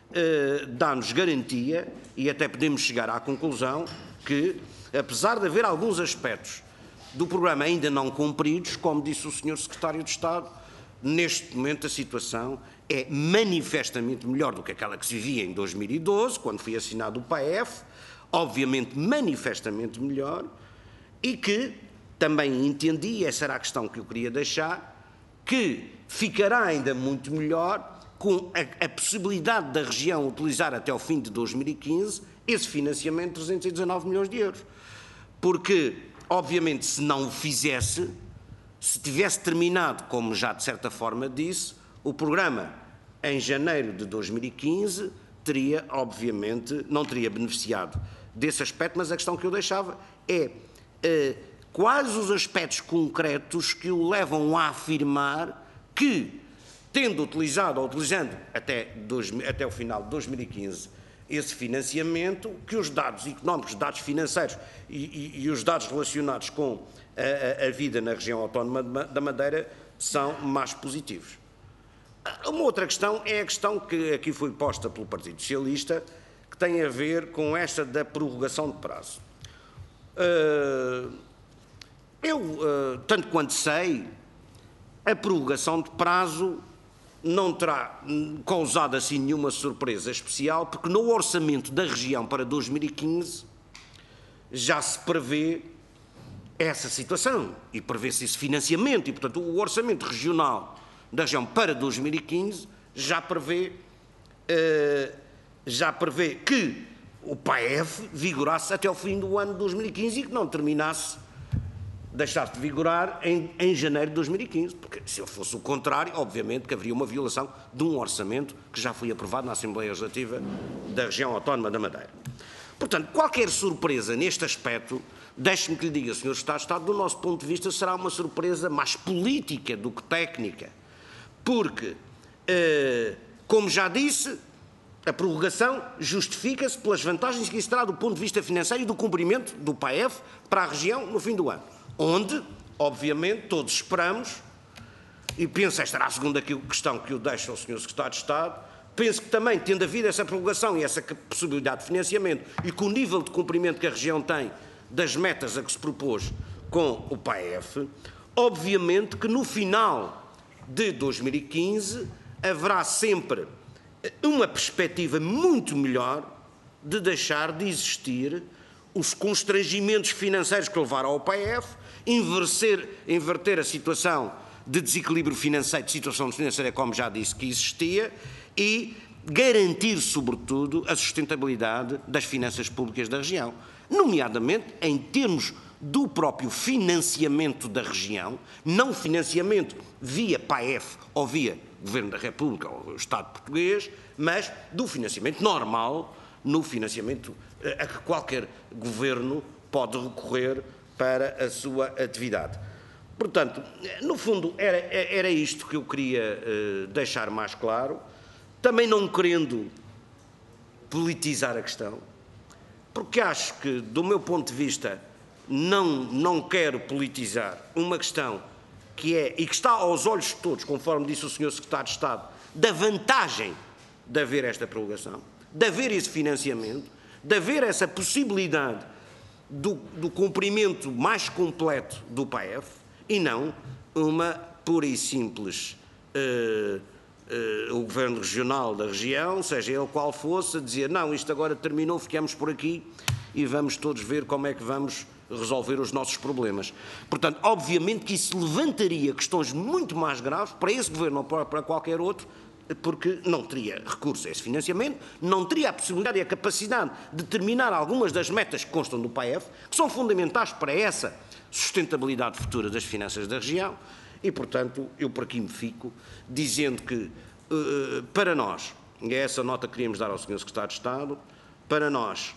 S5: eh, dá-nos garantia, e até podemos chegar à conclusão, que, apesar de haver alguns aspectos do programa ainda não cumpridos, como disse o senhor Secretário de Estado, neste momento a situação é manifestamente melhor do que aquela que se vivia em dois mil e doze, quando foi assinado o P A E F, obviamente manifestamente melhor, e que também entendi, e essa era a questão que eu queria deixar, que ficará ainda muito melhor com a, a possibilidade da região utilizar até ao fim de dois mil e quinze esse financiamento de trezentos e dezanove milhões de euros. Porque, obviamente, se não o fizesse, se tivesse terminado, como já de certa forma disse, o programa em janeiro de dois mil e quinze teria, obviamente, não teria beneficiado desse aspecto, mas a questão que eu deixava é eh, quais os aspectos concretos que o levam a afirmar que, tendo utilizado ou utilizando até, dois, até o final de dois mil e quinze esse financiamento, que os dados económicos, os dados financeiros e, e, e os dados relacionados com a, a, a vida na região autónoma da Madeira são mais positivos. Uma outra questão é a questão que aqui foi posta pelo Partido Socialista, que tem a ver com esta da prorrogação de prazo. Eu, tanto quanto sei, a prorrogação de prazo não terá causado assim nenhuma surpresa especial, porque no orçamento da região para dois mil e quinze já se prevê essa situação e prevê-se esse financiamento e, portanto, o orçamento regional da região para dois mil e quinze já prevê, uh, já prevê que o P A E F vigorasse até ao fim do ano de dois mil e quinze e que não terminasse, deixasse de vigorar em, em janeiro de dois mil e quinze, porque se fosse o contrário, obviamente que haveria uma violação de um orçamento que já foi aprovado na Assembleia Legislativa da região autónoma da Madeira. Portanto, qualquer surpresa neste aspecto, deixe-me que lhe diga, senhor Secretário de Estado, do nosso ponto de vista será uma surpresa mais política do que técnica, porque, eh, como já disse, a prorrogação justifica-se pelas vantagens que isso terá do ponto de vista financeiro e do cumprimento do P A E F para a região no fim do ano. Onde, obviamente, todos esperamos, e penso, esta era a segunda questão que eu deixo ao senhor Secretário de Estado, penso que também, tendo havido essa prorrogação e essa possibilidade de financiamento e com o nível de cumprimento que a região tem das metas a que se propôs com o P A E F, obviamente que no final de dois mil e quinze haverá sempre uma perspectiva muito melhor de deixar de existir os constrangimentos financeiros que levaram ao P A E F, inverter, inverter a situação de desequilíbrio financeiro, de situação financeira, como já disse, que existia, e garantir, sobretudo, a sustentabilidade das finanças públicas da região, nomeadamente em termos do próprio financiamento da região, não financiamento via P A E F ou via Governo da República ou Estado português, mas do financiamento normal, no financiamento a que qualquer governo pode recorrer para a sua atividade. Portanto, no fundo, era, era isto que eu queria uh, deixar mais claro, também não querendo politizar a questão, porque acho que, do meu ponto de vista, não, não quero politizar uma questão que é, e que está aos olhos de todos, conforme disse o senhor Secretário de Estado, da vantagem de haver esta prorrogação, de haver esse financiamento, de haver essa possibilidade do, do cumprimento mais completo do P A E F e não uma pura e simples uh, uh, o Governo Regional da região, seja ele qual fosse, a dizer não, isto agora terminou, ficamos por aqui e vamos todos ver como é que vamos resolver os nossos problemas. Portanto, obviamente que isso levantaria questões muito mais graves para esse Governo ou para qualquer outro, porque não teria recurso a esse financiamento, não teria a possibilidade e a capacidade de terminar algumas das metas que constam do P A E F, que são fundamentais para essa sustentabilidade futura das finanças da região, e, portanto, eu por aqui me fico dizendo que, uh, para nós, e é essa nota que queríamos dar ao senhor Secretário de Estado, para nós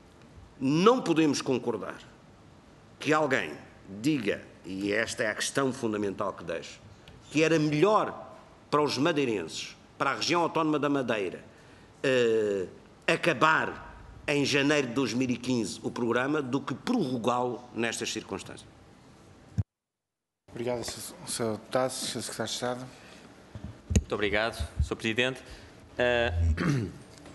S5: não podemos concordar que alguém diga, e esta é a questão fundamental que deixo, que era melhor para os madeirenses, para a região autónoma da Madeira, uh, acabar em janeiro de dois mil e quinze o programa do que prorrogá-lo nestas circunstâncias.
S1: Obrigado, senhor Deputado, senhor Secretário de Estado.
S3: Muito obrigado, senhor Presidente. Uh,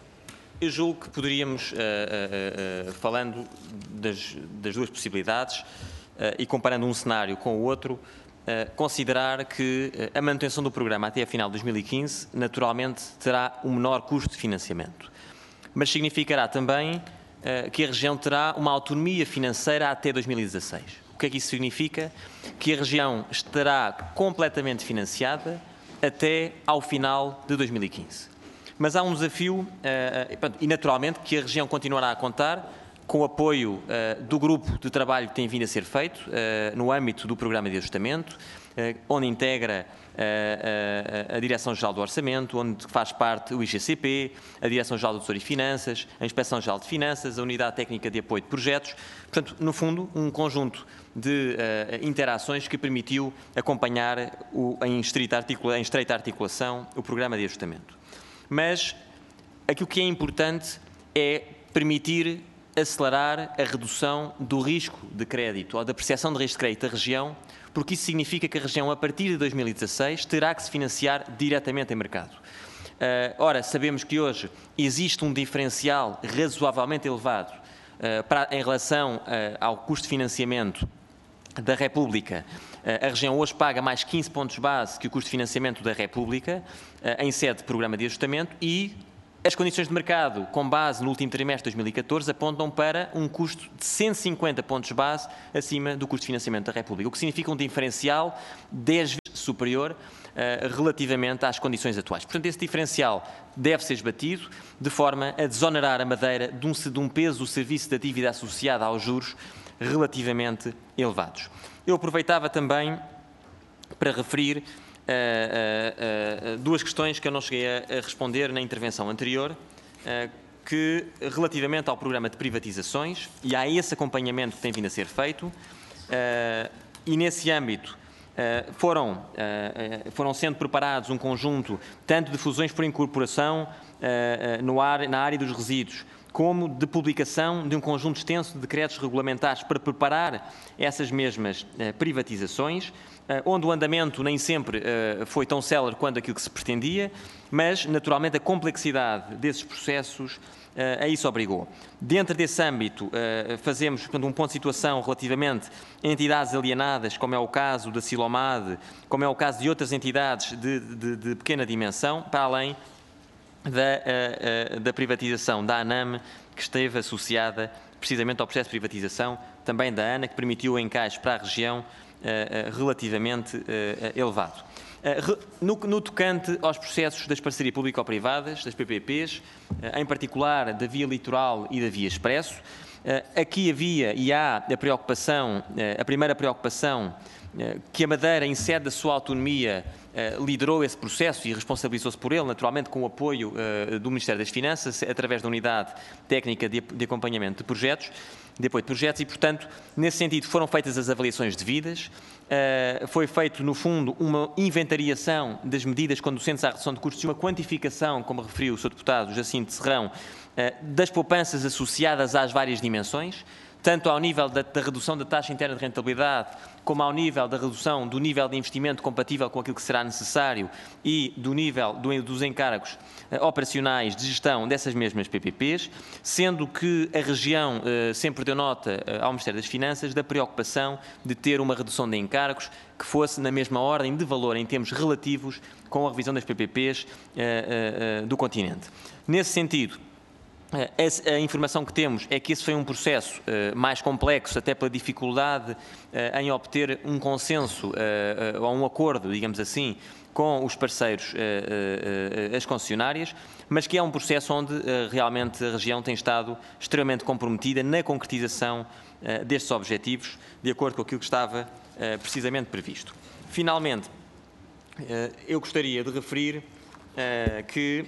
S3: Eu julgo que poderíamos, uh, uh, uh, falando das, das duas possibilidades uh, e comparando um cenário com o outro, uh, considerar que uh, a manutenção do programa até a final de dois mil e quinze naturalmente terá um menor custo de financiamento. Mas significará também uh, que a região terá uma autonomia financeira até dois mil e dezasseis. O que é que isso significa? Que a região estará completamente financiada até ao final de dois mil e quinze. Mas há um desafio, uh, uh, e naturalmente que a região continuará a contar com o apoio uh, do grupo de trabalho que tem vindo a ser feito uh, no âmbito do programa de ajustamento, uh, onde integra uh, uh, a Direção-Geral do Orçamento, onde faz parte o I G C P, a Direção-Geral do Tesouro e Finanças, a Inspeção-Geral de Finanças, a Unidade Técnica de Apoio de Projetos. Portanto, no fundo, um conjunto de uh, interações que permitiu acompanhar o, em, estreita articula, em estreita articulação o programa de ajustamento. Mas aquilo que é importante é permitir acelerar a redução do risco de crédito ou da percepção de risco de crédito da região, porque isso significa que a região, a partir de dois mil e dezasseis, terá que se financiar diretamente em mercado. Uh, ora, sabemos que hoje existe um diferencial razoavelmente elevado uh, para, em relação uh, ao custo de financiamento da República. A região hoje paga mais quinze pontos base que o custo de financiamento da República em sede de programa de ajustamento e as condições de mercado com base no último trimestre de dois mil e catorze apontam para um custo de cento e cinquenta pontos base acima do custo de financiamento da República, o que significa um diferencial dez vezes superior uh, relativamente às condições atuais. Portanto, esse diferencial deve ser esbatido de forma a desonerar a Madeira de um, de um peso do serviço da dívida associada aos juros relativamente elevados. Eu aproveitava também para referir uh, uh, uh, duas questões que eu não cheguei a, a responder na intervenção anterior, uh, que relativamente ao programa de privatizações e a esse acompanhamento que tem vindo a ser feito, uh, e nesse âmbito uh, foram, uh, foram sendo preparados um conjunto tanto de fusões por incorporação uh, uh, no ar, na área dos resíduos, como de publicação de um conjunto extenso de decretos regulamentares para preparar essas mesmas eh, privatizações, eh, onde o andamento nem sempre eh, foi tão célere quanto aquilo que se pretendia, mas, naturalmente, a complexidade desses processos eh, a isso obrigou. Dentro desse âmbito, eh, fazemos portanto, um ponto de situação relativamente a entidades alienadas, como é o caso da Silomade, como é o caso de outras entidades de, de, de pequena dimensão, para além Da, uh, uh, da privatização da ANAM, que esteve associada precisamente ao processo de privatização também da ANA, que permitiu o encaixe para a região uh, uh, relativamente uh, elevado. Uh, no, no tocante aos processos das parcerias público-privadas, das P P Ps, uh, em particular da via litoral e da via expresso, uh, aqui havia e há a preocupação, uh, a primeira preocupação, uh, que a Madeira, em sede da sua autonomia, Uh, liderou esse processo e responsabilizou-se por ele, naturalmente com o apoio uh, do Ministério das Finanças, através da Unidade Técnica de, de Acompanhamento de Projetos, de apoio de projetos, e, portanto, nesse sentido foram feitas as avaliações devidas, uh, foi feito, no fundo, uma inventariação das medidas conducentes à redução de custos e uma quantificação, como referiu o senhor Deputado Jacinto Serrão, uh, das poupanças associadas às várias dimensões, tanto ao nível da, da redução da taxa interna de rentabilidade, como ao nível da redução do nível de investimento compatível com aquilo que será necessário e do nível do, dos encargos uh, operacionais de gestão dessas mesmas P P Ps, sendo que a região uh, sempre deu nota uh, ao Ministério das Finanças da preocupação de ter uma redução de encargos que fosse na mesma ordem de valor em termos relativos com a revisão das P P Ps uh, uh, uh, do continente. Nesse sentido, a informação que temos é que esse foi um processo uh, mais complexo, até pela dificuldade uh, em obter um consenso uh, uh, ou um acordo, digamos assim, com os parceiros, uh, uh, uh, as concessionárias, mas que é um processo onde uh, realmente a região tem estado extremamente comprometida na concretização uh, destes objetivos, de acordo com aquilo que estava uh, precisamente previsto. Finalmente, uh, eu gostaria de referir uh, que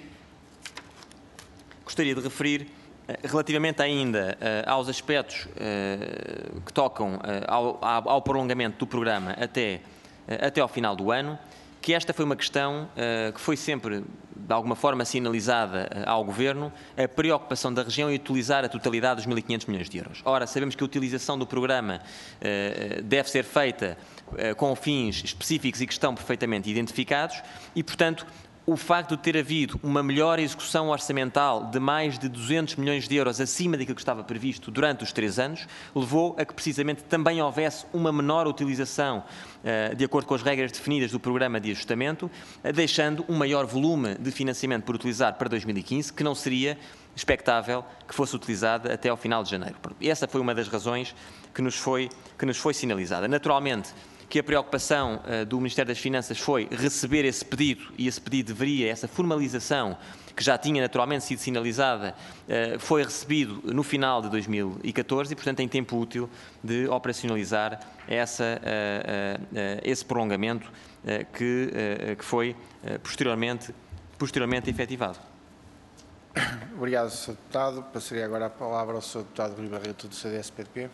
S3: Gostaria de referir, relativamente ainda aos aspectos que tocam ao, ao prolongamento do programa até, até ao final do ano, que esta foi uma questão que foi sempre, de alguma forma, sinalizada ao Governo, a preocupação da região em utilizar a totalidade dos mil e quinhentos milhões de euros. Ora, sabemos que a utilização do programa deve ser feita com fins específicos e que estão perfeitamente identificados e, portanto, o facto de ter havido uma melhor execução orçamental de mais de duzentos milhões de euros acima daquilo que estava previsto durante os três anos, levou a que precisamente também houvesse uma menor utilização, de acordo com as regras definidas do programa de ajustamento, deixando um maior volume de financiamento por utilizar para dois mil e quinze, que não seria expectável que fosse utilizada até ao final de janeiro. E essa foi uma das razões que nos foi, que nos foi sinalizada. Naturalmente, que a preocupação uh, do Ministério das Finanças foi receber esse pedido, e esse pedido deveria, essa formalização, que já tinha naturalmente sido sinalizada, uh, foi recebido no final de dois mil e catorze e, portanto, em tempo útil de operacionalizar essa, uh, uh, uh, esse prolongamento uh, que, uh, que foi uh, posteriormente, posteriormente efetivado.
S1: Obrigado, senhor Deputado. Passaria agora a palavra ao senhor Deputado Rui Barreto, do C D S P D P.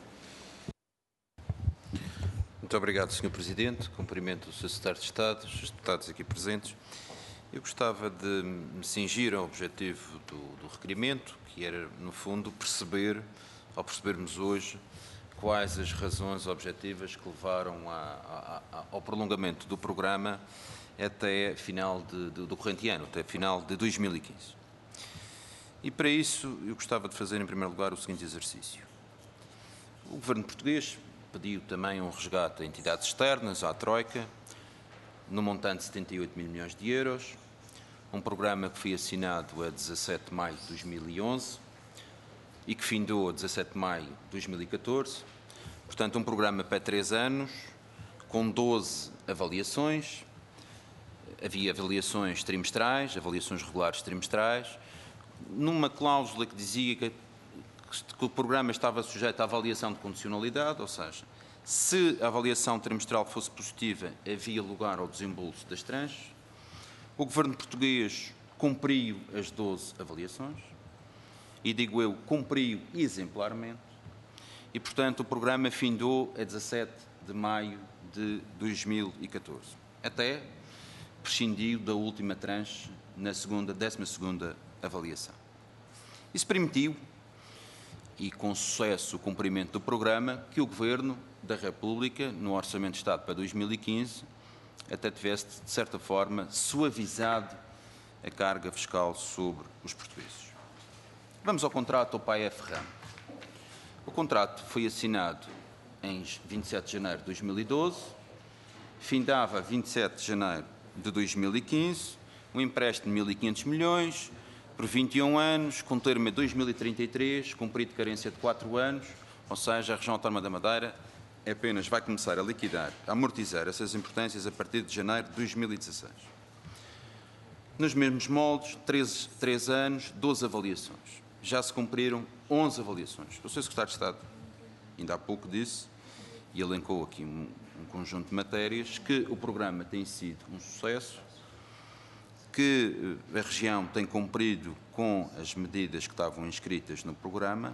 S6: Muito obrigado, senhor Presidente. Cumprimento o senhor Secretário de Estado, os deputados aqui presentes. Eu gostava de me cingir ao objetivo do, do requerimento, que era, no fundo, perceber, ao percebermos hoje, quais as razões objetivas que levaram a, a, a, ao prolongamento do programa até final de, de, do corrente ano, até final de dois mil e quinze. E, para isso, eu gostava de fazer, em primeiro lugar, o seguinte exercício. O Governo português pediu também um resgate a entidades externas, à Troika, no montante de setenta e oito mil milhões de euros, um programa que foi assinado a dezassete de maio de dois mil e onze e que findou a dezassete de maio de dois mil e catorze. Portanto, um programa para três anos, com doze avaliações. Havia avaliações trimestrais, avaliações regulares trimestrais, numa cláusula que dizia que que o programa estava sujeito à avaliação de condicionalidade, ou seja, se a avaliação trimestral fosse positiva, havia lugar ao desembolso das tranches. O Governo português cumpriu as doze avaliações, e digo eu, cumpriu exemplarmente, e, portanto, o programa findou a dezassete de maio de dois mil e catorze, até prescindiu da última tranche na segunda, décima segunda avaliação. Isso permitiu, e com sucesso o cumprimento do programa, que o Governo da República, no Orçamento de Estado para dois mil e quinze, até tivesse, de certa forma, suavizado a carga fiscal sobre os portugueses. Vamos ao contrato ao P A E F-RAM. O contrato foi assinado em vinte e sete de janeiro de dois mil e doze, findava a vinte e sete de janeiro de dois mil e quinze, um empréstimo de mil e quinhentos milhões, por vinte e um anos, com termo a dois mil e trinta e três, cumprido de carência de quatro anos, ou seja, a Região Autónoma da Madeira apenas vai começar a liquidar, a amortizar essas importâncias a partir de janeiro de dois mil e dezasseis. Nos mesmos moldes, três anos, doze avaliações. Já se cumpriram onze avaliações. O senhor Secretário de Estado ainda há pouco disse, e elencou aqui um, um conjunto de matérias, que o programa tem sido um sucesso, que a região tem cumprido com as medidas que estavam inscritas no programa.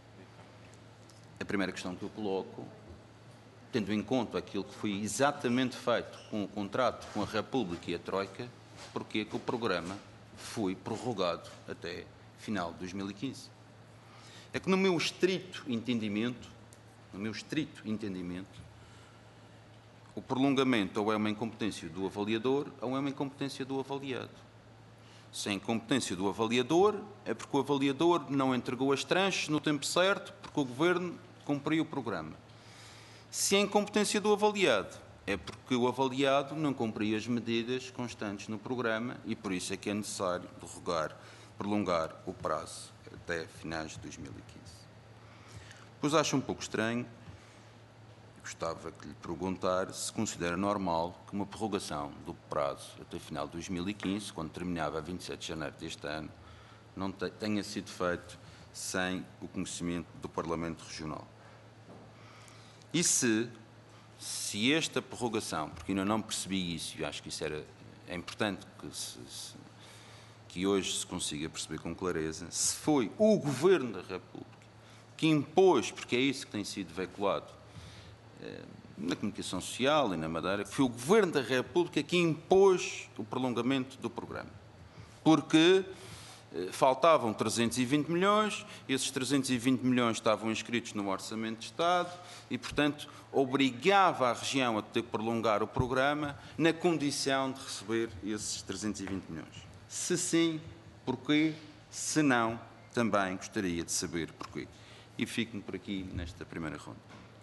S6: A primeira questão que eu coloco, tendo em conta aquilo que foi exatamente feito com o contrato com a República e a Troika, porque é que o programa foi prorrogado até final de dois mil e quinze? É que no meu estrito entendimento, no meu estrito entendimento, o prolongamento ou é uma incompetência do avaliador ou é uma incompetência do avaliado. Se é incompetência do avaliador, é porque o avaliador não entregou as tranches no tempo certo, porque o Governo cumpriu o programa. Se é incompetência do avaliado, é porque o avaliado não cumpria as medidas constantes no programa e por isso é que é necessário prorrogar, prolongar o prazo até finais de dois mil e quinze. Pois acho um pouco estranho, gostava de lhe perguntar se considera normal que uma prorrogação do prazo até final de dois mil e quinze, quando terminava a vinte e sete de janeiro deste ano, não tenha sido feito sem o conhecimento do Parlamento Regional. E se, se esta prorrogação, porque ainda não percebi isso, e acho que isso era, é importante que, se, se, que hoje se consiga perceber com clareza, se foi o Governo da República que impôs, porque é isso que tem sido veiculado na comunicação social e na Madeira, que foi o Governo da República que impôs o prolongamento do programa. Porque faltavam trezentos e vinte milhões, esses trezentos e vinte milhões estavam inscritos no Orçamento de Estado e, portanto, obrigava a região a ter que prolongar o programa na condição de receber esses trezentos e vinte milhões. Se sim, porquê? Se não, também gostaria de saber porquê. E fico-me por aqui nesta primeira ronda.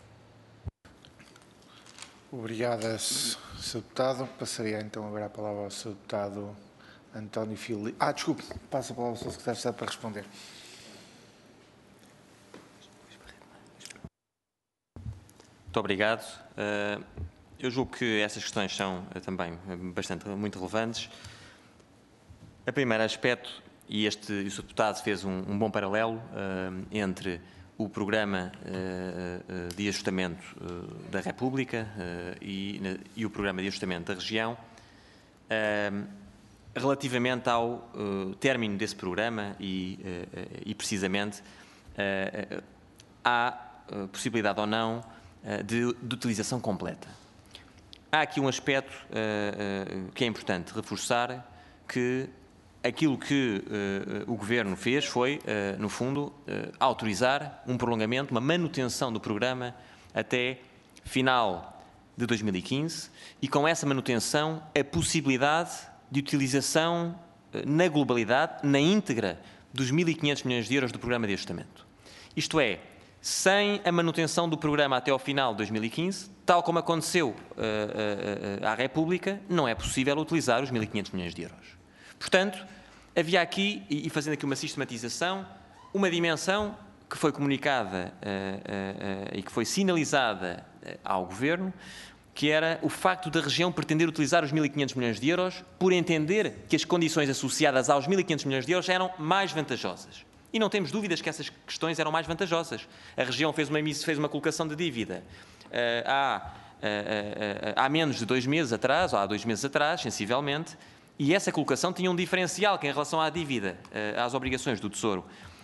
S1: Obrigado, senhor Deputado. Passaria então agora a palavra ao senhor Deputado António Filipe. Ah, desculpe, passo a palavra ao senhor Secretário de Estado para responder.
S3: Muito obrigado. Eu julgo que essas questões são também bastante muito relevantes. A primeiro aspecto, e este o senhor Deputado fez um, um bom paralelo entre o programa uh, uh, de ajustamento uh, da República uh, e, na, e o programa de ajustamento da região. Uh, relativamente ao uh, término desse programa e, uh, e precisamente, uh, uh, há uh, possibilidade ou não uh, de, de utilização completa. Há aqui um aspecto uh, uh, que é importante reforçar, que aquilo que uh, o Governo fez foi, uh, no fundo, uh, autorizar um prolongamento, uma manutenção do programa até final de dois mil e quinze e, com essa manutenção, a possibilidade de utilização uh, na globalidade, na íntegra, dos mil e quinhentos milhões de euros do programa de ajustamento. Isto é, sem a manutenção do programa até ao final de dois mil e quinze, tal como aconteceu uh, uh, uh, à República, não é possível utilizar os mil e quinhentos milhões de euros. Portanto, havia aqui, e fazendo aqui uma sistematização, uma dimensão que foi comunicada uh, uh, uh, e que foi sinalizada uh, ao Governo, que era o facto da região pretender utilizar os mil e quinhentos milhões de euros por entender que as condições associadas aos mil e quinhentos milhões de euros eram mais vantajosas. E não temos dúvidas que essas questões eram mais vantajosas. A região fez uma, fez uma colocação de dívida uh, há, uh, uh, uh, há menos de dois meses atrás, ou há dois meses atrás, sensivelmente, e essa colocação tinha um diferencial que, em relação à dívida, às obrigações do Tesouro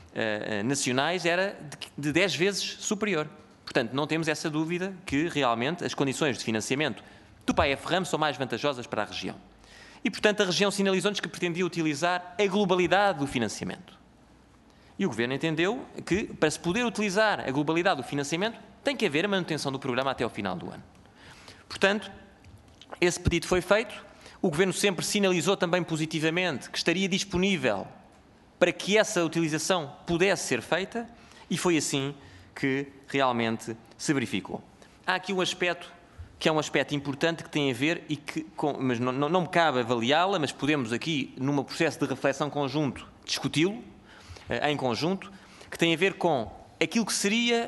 S3: nacionais, era de dez vezes superior. Portanto, não temos essa dúvida que, realmente, as condições de financiamento do P A E F RAM são mais vantajosas para a região. E, portanto, a região sinalizou-nos que pretendia utilizar a globalidade do financiamento. E o Governo entendeu que, para se poder utilizar a globalidade do financiamento, tem que haver a manutenção do programa até ao final do ano. Portanto, esse pedido foi feito. O Governo sempre sinalizou também positivamente que estaria disponível para que essa utilização pudesse ser feita e foi assim que realmente se verificou. Há aqui um aspecto que é um aspecto importante que tem a ver e que, com, mas não, não, não me cabe avaliá-la, mas podemos aqui, num processo de reflexão conjunto, discuti-lo eh, em conjunto, que tem a ver com aquilo que seria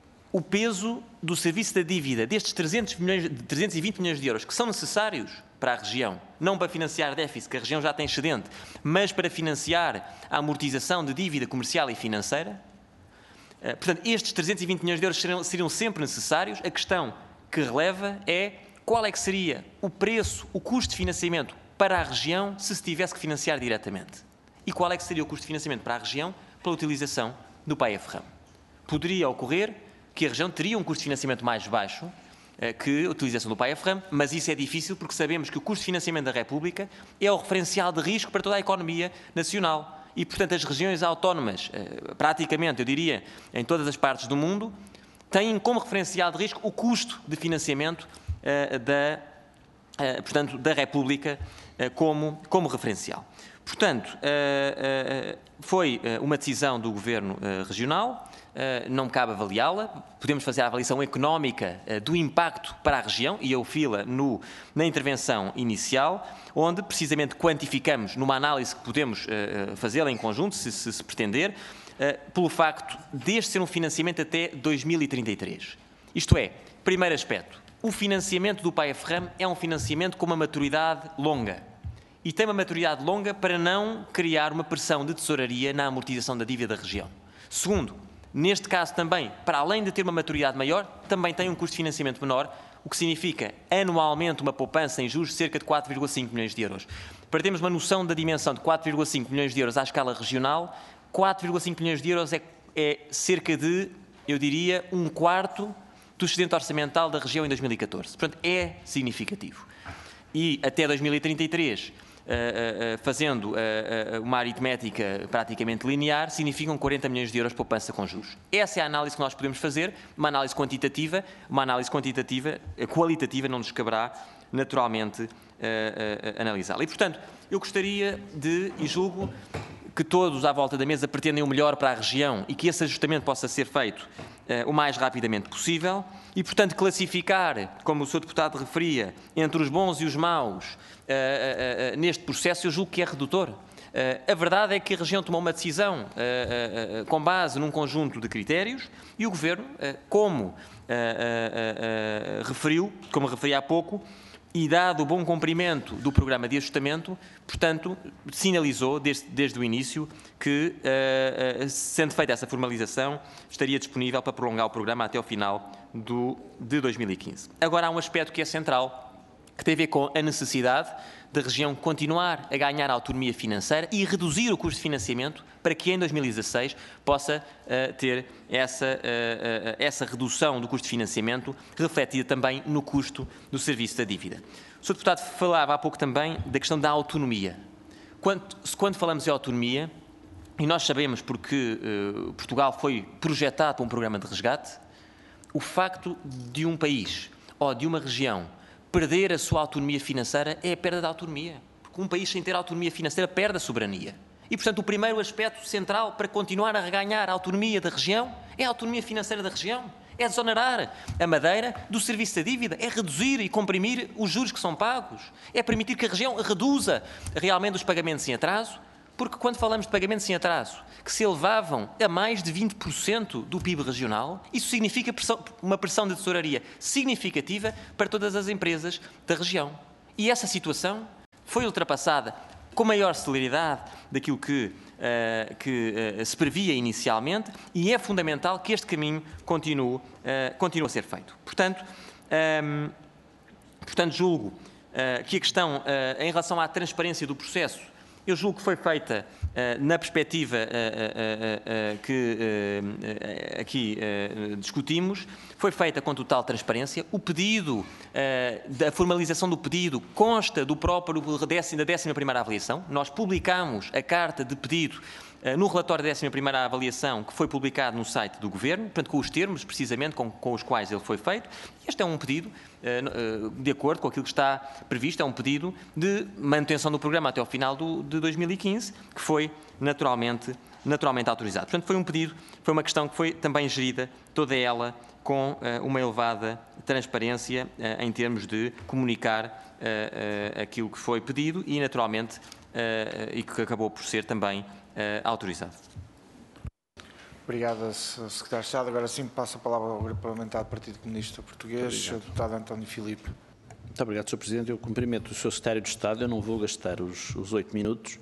S3: o peso do serviço da dívida destes trezentos milhões, trezentos e vinte milhões de euros que são necessários para a região, não para financiar déficit, que a região já tem excedente, mas para financiar a amortização de dívida comercial e financeira. Portanto, estes trezentos e vinte milhões de euros seriam, seriam sempre necessários. A questão que releva é qual é que seria o preço, o custo de financiamento para a região se se tivesse que financiar diretamente. E qual é que seria o custo de financiamento para a região pela utilização do P A E F RAM. Poderia ocorrer que a região teria um custo de financiamento mais baixo que a utilização do P A E F RAM, mas isso é difícil porque sabemos que o custo de financiamento da República é o referencial de risco para toda a economia nacional. E, portanto, as regiões autónomas, praticamente, eu diria, em todas as partes do mundo, têm como referencial de risco o custo de financiamento da, portanto, da República como, como referencial. Portanto, foi uma decisão do Governo Regional. Uh, não me cabe avaliá-la, podemos fazer a avaliação económica uh, do impacto para a região, e eu fila no, na intervenção inicial, onde precisamente quantificamos, numa análise que podemos uh, fazê-la em conjunto, se, se, se pretender, uh, pelo facto deste ser um financiamento até dois mil e trinta e três. Isto é, primeiro aspecto, o financiamento do P A E F RAM é um financiamento com uma maturidade longa, e tem uma maturidade longa para não criar uma pressão de tesouraria na amortização da dívida da região. Segundo, neste caso também, para além de ter uma maturidade maior, também tem um custo de financiamento menor, o que significa anualmente uma poupança em juros de cerca de quatro vírgula cinco milhões de euros. Para termos uma noção da dimensão de quatro vírgula cinco milhões de euros à escala regional, quatro vírgula cinco milhões de euros é, é cerca de, eu diria, um quarto do excedente orçamental da região em dois mil e catorze. Portanto, é significativo. E até dois mil e trinta e três, uh, uh, fazendo uh, uh, uma aritmética praticamente linear, significam quarenta milhões de euros de poupança com juros. Essa é a análise que nós podemos fazer, uma análise quantitativa, uma análise quantitativa, qualitativa, não nos caberá naturalmente uh, uh, analisá-la. E, portanto, eu gostaria de, e julgo que todos à volta da mesa pretendem o melhor para a região e que esse ajustamento possa ser feito uh, o mais rapidamente possível e, portanto, classificar, como o senhor deputado referia, entre os bons e os maus uh, uh, uh, neste processo, eu julgo que é redutor. Uh, a verdade é que a região tomou uma decisão uh, uh, uh, com base num conjunto de critérios e o Governo, uh, como uh, uh, uh, uh, referiu, como referi há pouco, e dado o bom cumprimento do programa de ajustamento, portanto, sinalizou desde, desde o início que, uh, uh, sendo feita essa formalização, estaria disponível para prolongar o programa até ao final do, de dois mil e quinze. Agora há um aspecto que é central, que tem a ver com a necessidade da região continuar a ganhar autonomia financeira e reduzir o custo de financiamento para que em dois mil e dezasseis possa uh, ter essa, uh, uh, essa redução do custo de financiamento refletida também no custo do serviço da dívida. O senhor Deputado falava há pouco também da questão da autonomia. Quando, quando falamos em autonomia, e nós sabemos porque uh, Portugal foi projetado para um programa de resgate, o facto de um país ou de uma região perder a sua autonomia financeira é a perda da autonomia. Porque um país sem ter autonomia financeira perde a soberania. E, portanto, o primeiro aspecto central para continuar a reganhar a autonomia da região é a autonomia financeira da região. É desonerar a Madeira do serviço da dívida, é reduzir e comprimir os juros que são pagos, é permitir que a região reduza realmente os pagamentos em atraso, porque quando falamos de pagamentos em atraso, que se elevavam a mais de vinte por cento do P I B regional, isso significa pressão, uma pressão de tesouraria significativa para todas as empresas da região. E essa situação foi ultrapassada com maior celeridade daquilo que, uh, que uh, se previa inicialmente e é fundamental que este caminho continue, uh, continue a ser feito. Portanto, um, portanto julgo uh, que a questão uh, em relação à transparência do processo, eu julgo que foi feita uh, na perspectiva uh, uh, uh, uh, que uh, aqui uh, discutimos, foi feita com total transparência. O pedido, uh, da formalização do pedido consta do próprio da décima primeira avaliação. Nós publicamos a carta de pedido uh, no relatório da décima primeira avaliação que foi publicado no site do Governo, portanto com os termos precisamente com, com os quais ele foi feito. Este é um pedido, uh, uh, de acordo com aquilo que está previsto, é um pedido de manutenção do programa até ao final do, de dois mil e quinze, que foi naturalmente, naturalmente autorizado. Portanto, foi um pedido, foi uma questão que foi também gerida, toda ela com uh, uma elevada transparência uh, em termos de comunicar uh, uh, aquilo que foi pedido e, naturalmente, uh, e que acabou por ser também uh, autorizado.
S1: Obrigado, Secretário de Estado. Agora sim passo a palavra ao Grupo Parlamentar do Partido Comunista Português, o deputado António Filipe.
S7: Muito obrigado, senhor Presidente. Eu cumprimento o senhor Secretário de Estado. Eu não vou gastar os oito minutos,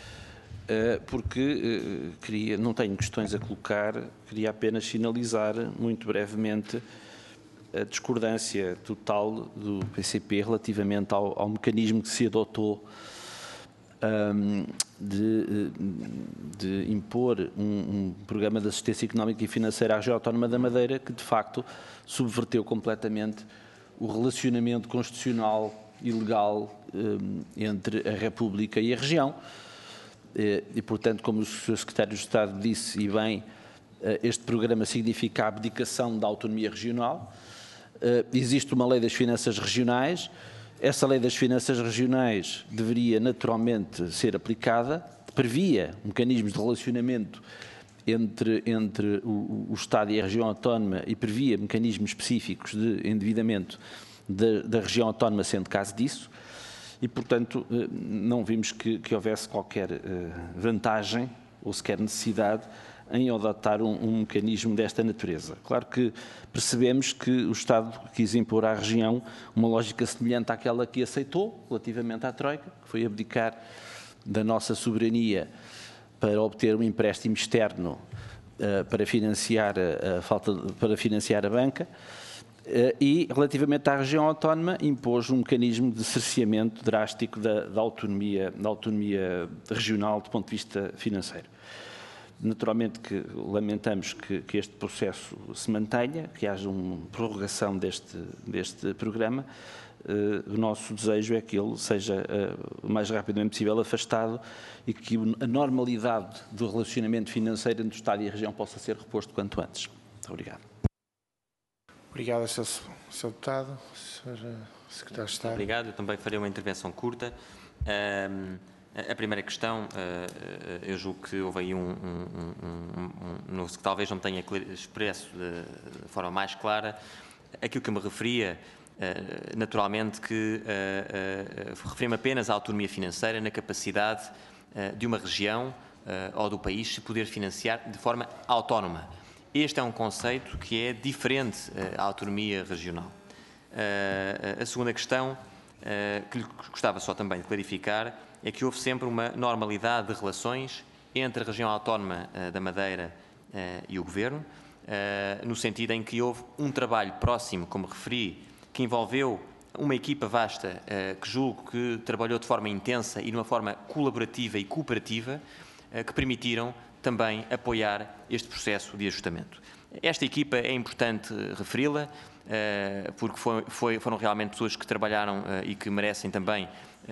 S7: porque queria, não tenho questões a colocar, queria apenas sinalizar muito brevemente a discordância total do P C P relativamente ao, ao mecanismo que se adotou um, de, de impor um, um programa de assistência económica e financeira à região autónoma da Madeira, que de facto subverteu completamente o relacionamento constitucional e legal um, entre a República e a região. E, portanto, como o senhor Secretário de Estado disse, e bem, este programa significa a abdicação da autonomia regional. Existe uma lei das finanças regionais. Essa lei das finanças regionais deveria naturalmente ser aplicada, previa mecanismos de relacionamento entre, entre o, o Estado e a região autónoma e previa mecanismos específicos de endividamento da, da região autónoma, sendo caso disso. E, portanto, não vimos que, que houvesse qualquer vantagem ou sequer necessidade em adotar um, um mecanismo desta natureza. Claro que percebemos que o Estado quis impor à região uma lógica semelhante àquela que aceitou relativamente à Troika, que foi abdicar da nossa soberania para obter um empréstimo externo uh, para financiar a, a falta de, para financiar a banca. E, relativamente à região autónoma, impôs um mecanismo de cerceamento drástico da, da, autonomia, da autonomia regional do ponto de vista financeiro. Naturalmente que lamentamos que, que este processo se mantenha, que haja uma prorrogação deste, deste programa, o nosso desejo é que ele seja o mais rapidamente possível afastado e que a normalidade do relacionamento financeiro entre o Estado e a região possa ser reposto quanto antes. Muito obrigado.
S1: Obrigado, senhor Deputado. senhor Secretário de Estado.
S3: Obrigado. Eu também farei uma intervenção curta. Um, a primeira questão, uh, eu julgo que houve aí um, um, um, um, um que talvez não tenha expresso de, de forma mais clara aquilo que me referia, uh, naturalmente que uh, uh, referia-me apenas à autonomia financeira na capacidade uh, de uma região uh, ou do país se poder financiar de forma autónoma. Este é um conceito que é diferente uh, à autonomia regional. Uh, a segunda questão, uh, que lhe gostava só também de clarificar, é que houve sempre uma normalidade de relações entre a região autónoma uh, da Madeira uh, e o Governo, uh, no sentido em que houve um trabalho próximo, como referi, que envolveu uma equipa vasta, uh, que julgo que trabalhou de forma intensa e de uma forma colaborativa e cooperativa, uh, que permitiram também apoiar este processo de ajustamento. Esta equipa é importante referi-la, porque foi, foi, foram realmente pessoas que trabalharam e que merecem também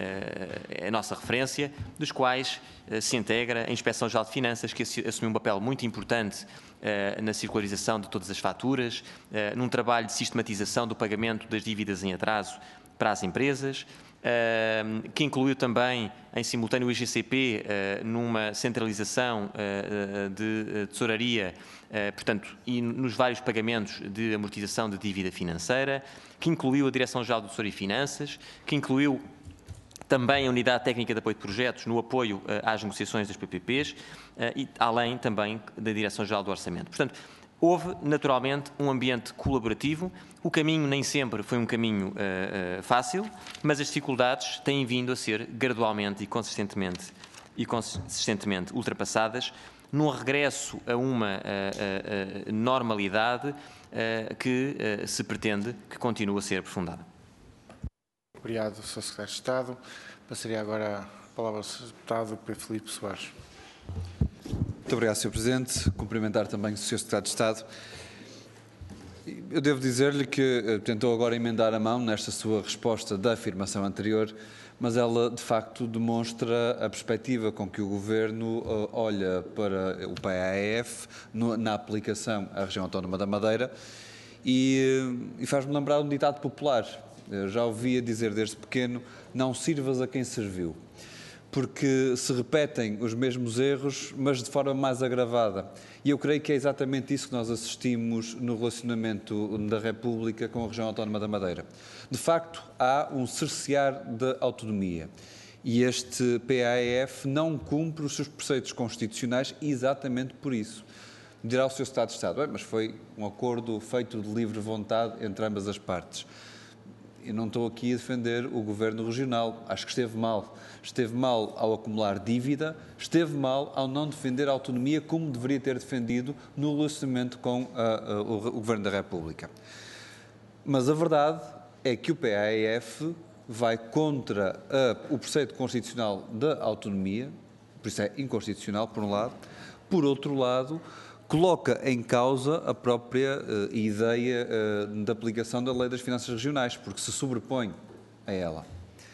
S3: a nossa referência, dos quais se integra a Inspeção-Geral de Finanças, que assumiu um papel muito importante na circularização de todas as faturas, num trabalho de sistematização do pagamento das dívidas em atraso para as empresas, Uh, que incluiu também em simultâneo o I G C P uh, numa centralização uh, de tesouraria, uh, portanto, e nos vários pagamentos de amortização de dívida financeira, que incluiu a Direção-Geral do Tesouro e Finanças, que incluiu também a Unidade Técnica de Apoio de Projetos no apoio uh, às negociações das P P Ps, uh, e além também da Direção-Geral do Orçamento. Portanto, houve, naturalmente, um ambiente colaborativo. O caminho nem sempre foi um caminho uh, uh, fácil, mas as dificuldades têm vindo a ser gradualmente e consistentemente, e consistentemente ultrapassadas, num regresso a uma uh, uh, normalidade uh, que uh, se pretende que continue a ser aprofundada.
S1: Obrigado, senhor Secretário de Estado. Passaria agora a palavra ao senhor Deputado Pedro Filipe Soares.
S8: Muito obrigado, senhor Presidente. Cumprimentar também o senhor Secretário de Estado. Eu devo dizer-lhe que tentou agora emendar a mão nesta sua resposta da afirmação anterior, mas ela, de facto, demonstra a perspectiva com que o Governo uh, olha para o P A E F no, na aplicação à região autónoma da Madeira e, uh, e faz-me lembrar um ditado popular. Eu já ouvia dizer desde pequeno, não sirvas a quem serviu, porque se repetem os mesmos erros, mas de forma mais agravada. E eu creio que é exatamente isso que nós assistimos no relacionamento da República com a região autónoma da Madeira. De facto, há um cercear da autonomia. E este P A E F não cumpre os seus preceitos constitucionais exatamente por isso. Dirá o senhor Secretário de Estado, mas foi um acordo feito de livre vontade entre ambas as partes. Eu não estou aqui a defender o Governo regional, acho que esteve mal. Esteve mal ao acumular dívida, esteve mal ao não defender a autonomia como deveria ter defendido no relacionamento com uh, uh, o, o Governo da República. Mas a verdade é que o P A E F vai contra uh, o preceito constitucional da autonomia, por isso é inconstitucional, por um lado, por outro lado, coloca em causa a própria uh, ideia uh, da aplicação da Lei das Finanças Regionais, porque se sobrepõe a ela.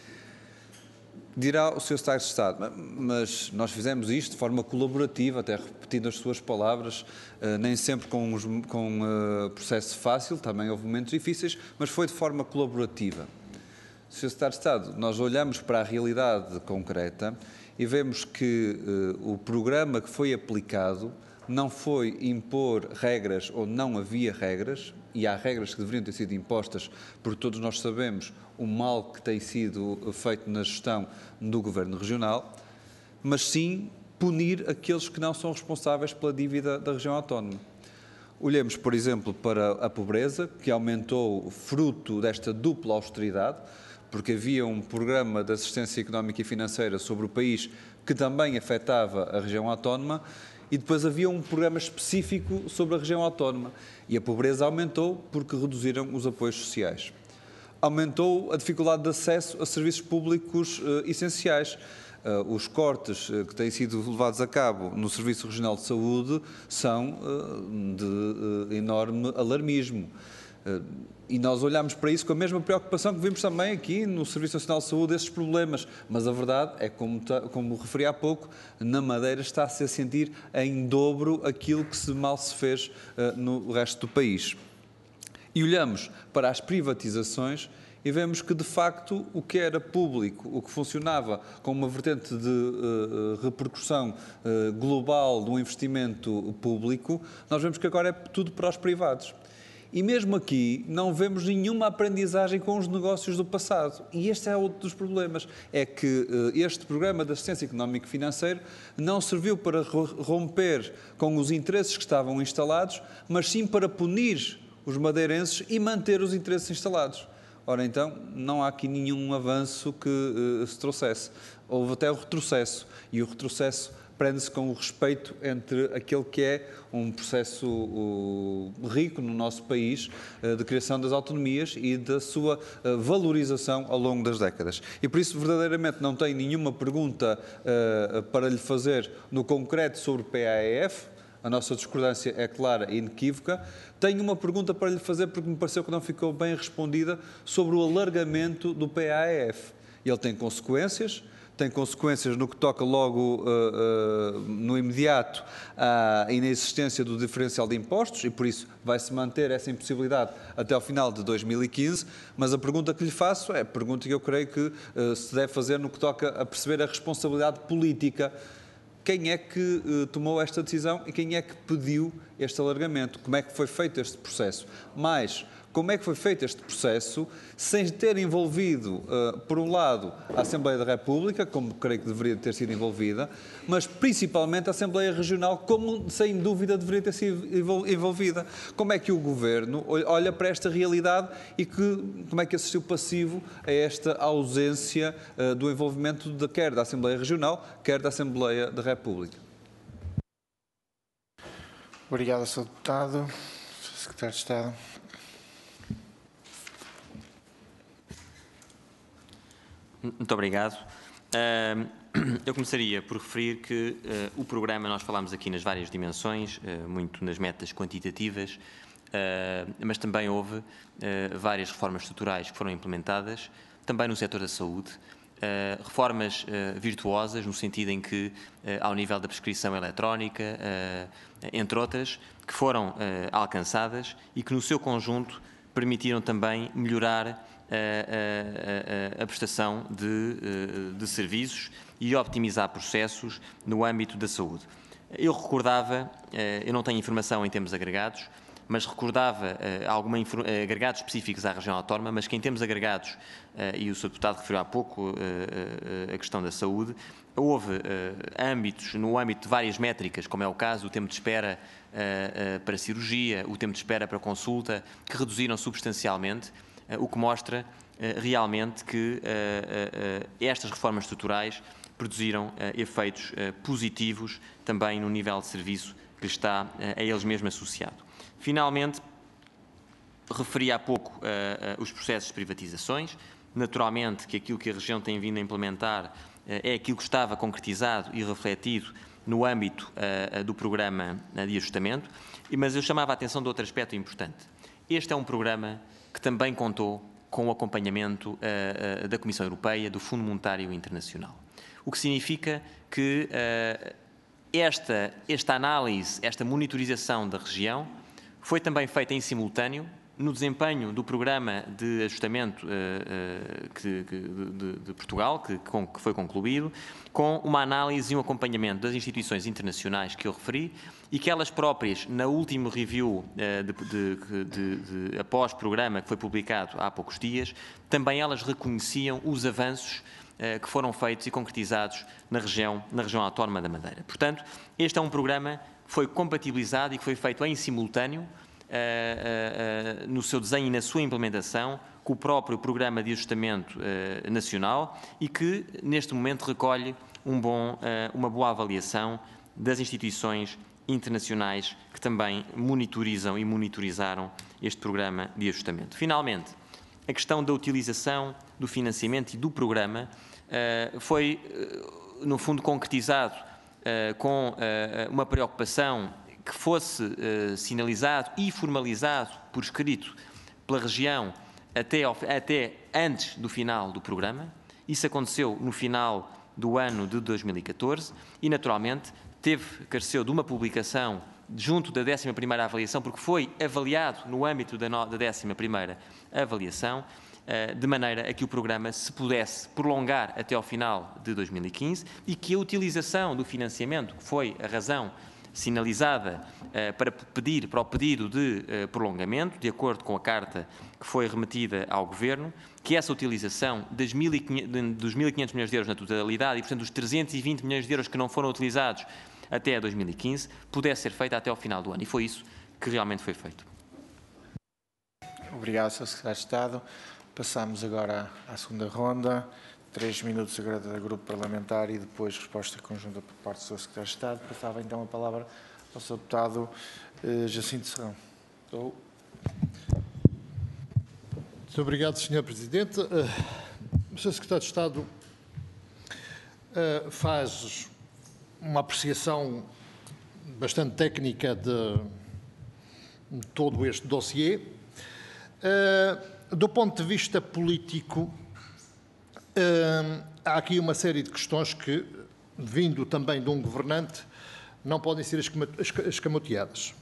S8: Dirá o senhor Secretário de Estado, mas nós fizemos isto de forma colaborativa, até repetindo as suas palavras, uh, nem sempre com um com, uh, processo fácil, também houve momentos difíceis, mas foi de forma colaborativa. senhor Secretário de Estado, nós olhamos para a realidade concreta e vemos que uh, o programa que foi aplicado não foi impor regras onde não havia regras, e há regras que deveriam ter sido impostas, porque todos nós sabemos o mal que tem sido feito na gestão do Governo Regional, mas sim punir aqueles que não são responsáveis pela dívida da região autónoma. Olhemos, por exemplo, para a pobreza, que aumentou fruto desta dupla austeridade, porque havia um programa de assistência económica e financeira sobre o país que também afetava a região autónoma, e depois havia um programa específico sobre a região autónoma. E a pobreza aumentou porque reduziram os apoios sociais. Aumentou a dificuldade de acesso a serviços públicos uh, essenciais. Uh, os cortes uh, que têm sido levados a cabo no Serviço Regional de Saúde são uh, de uh, enorme alarmismo. E nós olhamos para isso com a mesma preocupação que vimos também aqui no Serviço Nacional de Saúde, esses problemas. Mas a verdade é, como, como referi há pouco, na Madeira está-se a sentir em dobro aquilo que se mal se fez uh, no resto do país. E olhamos para as privatizações e vemos que, de facto, o que era público, o que funcionava com uma vertente de uh, repercussão uh, global do investimento público, nós vemos que agora é tudo para os privados. E mesmo aqui não vemos nenhuma aprendizagem com os negócios do passado. E este é outro dos problemas, é que uh, este programa de assistência económica e financeira não serviu para romper com os interesses que estavam instalados, mas sim para punir os madeirenses e manter os interesses instalados. Ora, então, não há aqui nenhum avanço que uh, se trouxesse. Houve até o retrocesso, e o retrocesso prende-se com o respeito entre aquele que é um processo uh, rico no nosso país uh, de criação das autonomias e da sua uh, valorização ao longo das décadas. E por isso, verdadeiramente, não tenho nenhuma pergunta uh, para lhe fazer no concreto sobre o P A E F. A nossa discordância é clara e inequívoca. Tenho uma pergunta para lhe fazer, porque me pareceu que não ficou bem respondida, sobre o alargamento do P A E F. Ele tem consequências, tem consequências no que toca logo uh, uh, no imediato à inexistência do diferencial de impostos, e por isso vai-se manter essa impossibilidade até ao final de dois mil e quinze, mas a pergunta que lhe faço é a pergunta que eu creio que uh, se deve fazer no que toca a perceber a responsabilidade política. Quem é que uh, tomou esta decisão e quem é que pediu este alargamento? Como é que foi feito este processo? Mais, como é que foi feito este processo sem ter envolvido, uh, por um lado, a Assembleia da República, como creio que deveria ter sido envolvida, mas principalmente a Assembleia Regional, como sem dúvida deveria ter sido envolvida. Como é que o Governo olha para esta realidade e que, como é que assistiu passivo a esta ausência uh, do envolvimento de, quer da Assembleia Regional, quer da Assembleia da República?
S1: Obrigado, senhor Deputado. Secretário de Estado.
S3: Muito obrigado. Eu começaria por referir que o programa, nós falámos aqui nas várias dimensões, muito nas metas quantitativas, mas também houve várias reformas estruturais que foram implementadas, também no setor da saúde, reformas virtuosas, no sentido em que, ao nível da prescrição eletrónica, entre outras, que foram alcançadas e que, no seu conjunto, permitiram também melhorar A, a, a prestação de, de serviços e optimizar processos no âmbito da saúde. Eu recordava, eu não tenho informação em termos agregados, mas recordava alguma agregados específicos à região autónoma, mas que em termos agregados, e o senhor Deputado referiu há pouco a questão da saúde, houve âmbitos, no âmbito de várias métricas, como é o caso do tempo de espera para cirurgia, o tempo de espera para consulta, que reduziram substancialmente, o que mostra uh, realmente que uh, uh, estas reformas estruturais produziram uh, efeitos uh, positivos também no nível de serviço que está uh, a eles mesmos associado. Finalmente, referi há pouco uh, uh, os processos de privatizações. Naturalmente que aquilo que a região tem vindo a implementar uh, é aquilo que estava concretizado e refletido no âmbito uh, do programa de ajustamento, mas eu chamava a atenção de outro aspecto importante. Este é um programa que também contou com o acompanhamento uh, uh, da Comissão Europeia, do Fundo Monetário Internacional. O que significa que uh, esta, esta análise, esta monitorização da região foi também feita em simultâneo no desempenho do programa de ajustamento uh, uh, que, que, de, de Portugal, que, que foi concluído, com uma análise e um acompanhamento das instituições internacionais que eu referi e que elas próprias, na última review uh, de, de, de, de, após programa que foi publicado há poucos dias, também elas reconheciam os avanços uh, que foram feitos e concretizados na região, na região autónoma da Madeira. Portanto, este é um programa que foi compatibilizado e que foi feito em simultâneo, Uh, uh, uh, no seu desenho e na sua implementação, com o próprio Programa de Ajustamento uh, Nacional e que, neste momento, recolhe um bom, uh, uma boa avaliação das instituições internacionais que também monitorizam e monitorizaram este Programa de Ajustamento. Finalmente, a questão da utilização do financiamento e do programa uh, foi, uh, no fundo, concretizado uh, com uh, uma preocupação que fosse uh, sinalizado e formalizado por escrito pela região até, ao, até antes do final do programa. Isso aconteceu no final do ano de dois mil e catorze e, naturalmente, teve, careceu de uma publicação junto da décima primeira avaliação, porque foi avaliado no âmbito da, no, da décima primeira avaliação, uh, de maneira a que o programa se pudesse prolongar até ao final de dois mil e quinze e que a utilização do financiamento, que foi a razão sinalizada uh, para pedir, para o pedido de uh, prolongamento, de acordo com a carta que foi remetida ao Governo, que essa utilização das mil e quinhentos, dos mil e quinhentos milhões de euros na totalidade e, portanto, dos trezentos e vinte milhões de euros que não foram utilizados até dois mil e quinze, pudesse ser feita até ao final do ano. E foi isso que realmente foi feito.
S1: Obrigado, senhor Secretário de Estado. Passamos agora à segunda ronda. Três minutos agora do Grupo Parlamentar e depois resposta conjunta por parte do senhor Secretário de Estado. Passava então a palavra ao senhor Deputado eh, Jacinto Serrão. Estou.
S4: Muito obrigado, senhor Presidente. Uh, o senhor Secretário de Estado uh, faz uma apreciação bastante técnica de, de todo este dossiê. Uh, do ponto de vista político, uh, há aqui uma série de questões que, vindo também de um governante, não podem ser escamoteadas.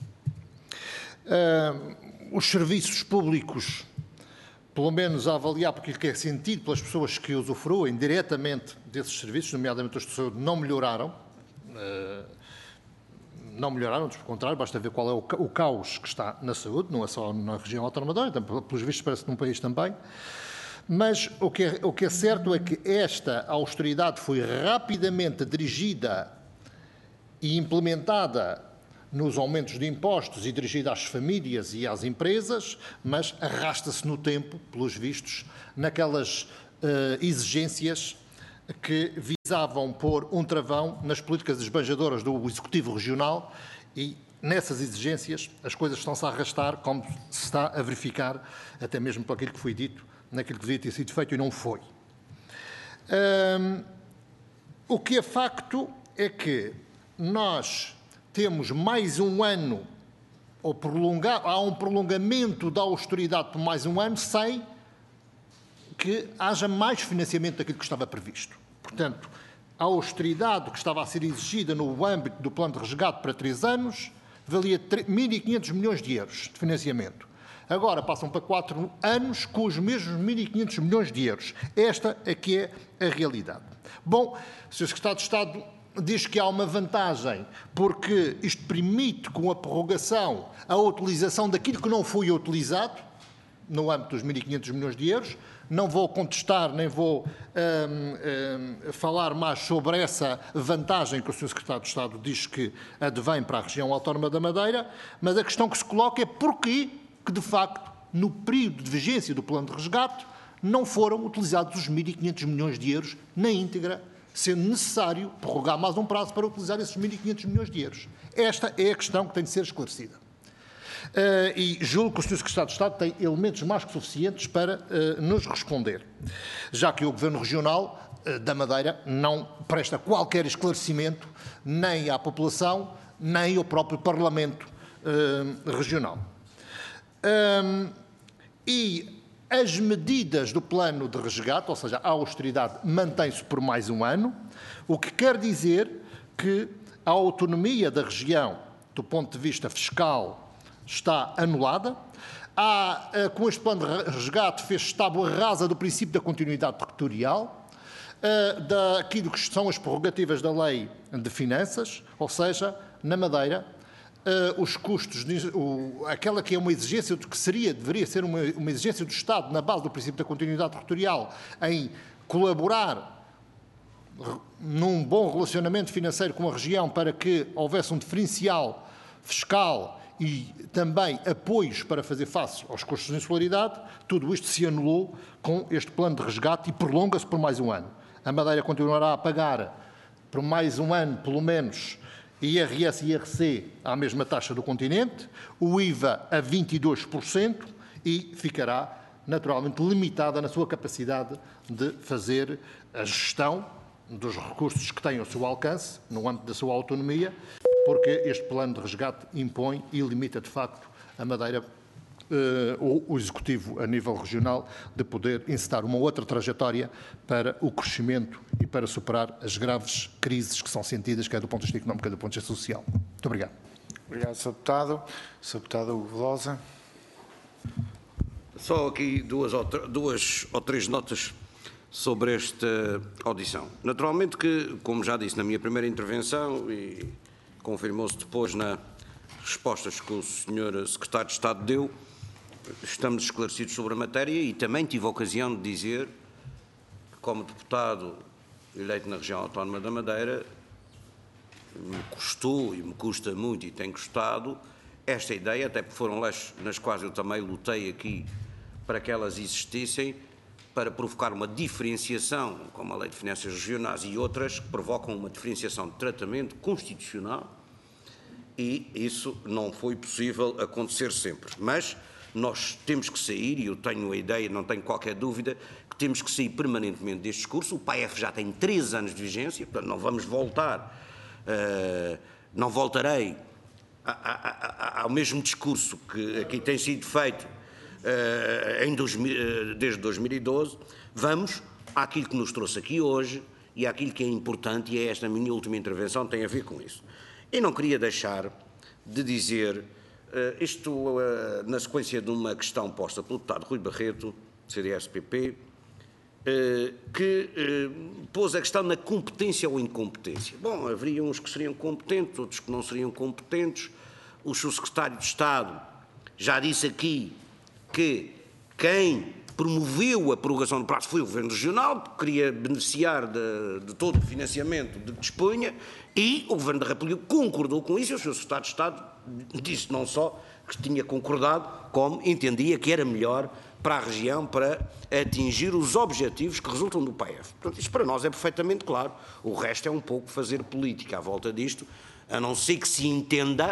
S4: Uh, os serviços públicos, pelo menos a avaliar por aquilo que é sentido pelas pessoas que usufruem diretamente desses serviços, nomeadamente os de saúde, não melhoraram. Uh, não melhoraram, pelo contrário, basta ver qual é o, ca o caos que está na saúde, não é só na região autónoma de Madeira, pelos vistos parece num país também. Mas o que, é, o que é certo é que esta austeridade foi rapidamente dirigida e implementada nos aumentos de impostos e dirigida às famílias e às empresas, mas arrasta-se no tempo, pelos vistos, naquelas uh, exigências que visavam pôr um travão nas políticas esbanjadoras do Executivo Regional e, nessas exigências, as coisas estão-se a arrastar, como se está a verificar, até mesmo por aquilo que foi dito, naquilo que devia ter sido feito e não foi. Um, o que é facto é que nós temos mais um ano, ou prolongar, há um prolongamento da austeridade por mais um ano, sem que haja mais financiamento daquilo que estava previsto. Portanto, a austeridade que estava a ser exigida no âmbito do plano de resgate para três anos valia mil e quinhentos milhões de euros de financiamento. Agora passam para quatro anos com os mesmos mil e quinhentos milhões de euros. Esta é que é a realidade. Bom, o senhor Secretário de Estado diz que há uma vantagem, porque isto permite, com a prorrogação, a utilização daquilo que não foi utilizado, no âmbito dos mil e quinhentos milhões de euros. Não vou contestar, nem vou hum, hum, falar mais sobre essa vantagem que o senhor Secretário de Estado diz que advém para a região autónoma da Madeira, mas a questão que se coloca é porquê que, de facto, no período de vigência do plano de resgate, não foram utilizados os mil e quinhentos milhões de euros na íntegra, sendo necessário prorrogar mais um prazo para utilizar esses mil e quinhentos milhões de euros. Esta é a questão que tem de ser esclarecida. Uh, e julgo que o senhor Secretário de Estado tem elementos mais que suficientes para uh, nos responder, já que o Governo Regional uh, da Madeira não presta qualquer esclarecimento nem à população, nem ao próprio Parlamento uh, Regional. Um, e as medidas do plano de resgate, ou seja, a austeridade, mantém-se por mais um ano, o que quer dizer que a autonomia da região, do ponto de vista fiscal, está anulada. Há, com este plano de resgate, fez tábua rasa do princípio da continuidade territorial, daquilo que são as prerrogativas da Lei de Finanças, ou seja, na Madeira, os custos, aquela que é uma exigência do que seria, deveria ser uma, uma exigência do Estado na base do princípio da continuidade territorial, em colaborar num bom relacionamento financeiro com a região para que houvesse um diferencial fiscal e também apoios para fazer face aos custos de insularidade, tudo isto se anulou com este plano de resgate e prolonga-se por mais um ano. A Madeira continuará a pagar por mais um ano, pelo menos, I R S e I R C à mesma taxa do continente, o I V A a vinte e dois por cento e ficará naturalmente limitada na sua capacidade de fazer a gestão dos recursos que têm ao seu alcance, no âmbito da sua autonomia, porque este plano de resgate impõe e limita, de facto, a Madeira ou o Executivo a nível regional de poder encetar uma outra trajetória para o crescimento e para superar as graves crises que são sentidas, quer do ponto de vista económico, quer do ponto de vista social. Muito obrigado.
S1: Obrigado, senhor Deputado. senhor Deputado Hugo Velosa.
S5: Só aqui duas ou, duas ou três notas sobre esta audição. Naturalmente que, como já disse na minha primeira intervenção e confirmou-se depois nas respostas que o senhor Secretário de Estado deu, estamos esclarecidos sobre a matéria e também tive a ocasião de dizer que, como deputado eleito na região autónoma da Madeira, me custou e me custa muito e tem custado esta ideia, até porque foram leis nas quais eu também lutei aqui para que elas existissem, para provocar uma diferenciação, como a Lei de Finanças Regionais e outras, que provocam uma diferenciação de tratamento constitucional, e isso não foi possível acontecer sempre. Mas nós temos que sair, e eu tenho a ideia, não tenho qualquer dúvida, que temos que sair permanentemente deste discurso. O P A E F já tem três anos de vigência, portanto não vamos voltar, uh, não voltarei a, a, a, ao mesmo discurso que aqui tem sido feito uh, em dois mil, uh, desde dois mil e doze. Vamos àquilo que nos trouxe aqui hoje e àquilo que é importante, e é esta minha última intervenção, tem a ver com isso. E não queria deixar de dizer, uh, isto uh, na sequência de uma questão posta pelo deputado Rui Barreto, C D S P P, uh, que uh, pôs a questão na competência ou incompetência. Bom, haveria uns que seriam competentes, outros que não seriam competentes. O subsecretário de Estado já disse aqui que quem promoveu a prorrogação do prazo foi o Governo Regional, porque queria beneficiar de, de todo o financiamento de que dispunha, e o Governo da República concordou com isso, e o senhor Secretário de Estado disse não só que tinha concordado, como entendia que era melhor para a região para atingir os objetivos que resultam do P A E F. Portanto, isto para nós é perfeitamente claro. O resto é um pouco fazer política à volta disto, a não ser que se entenda,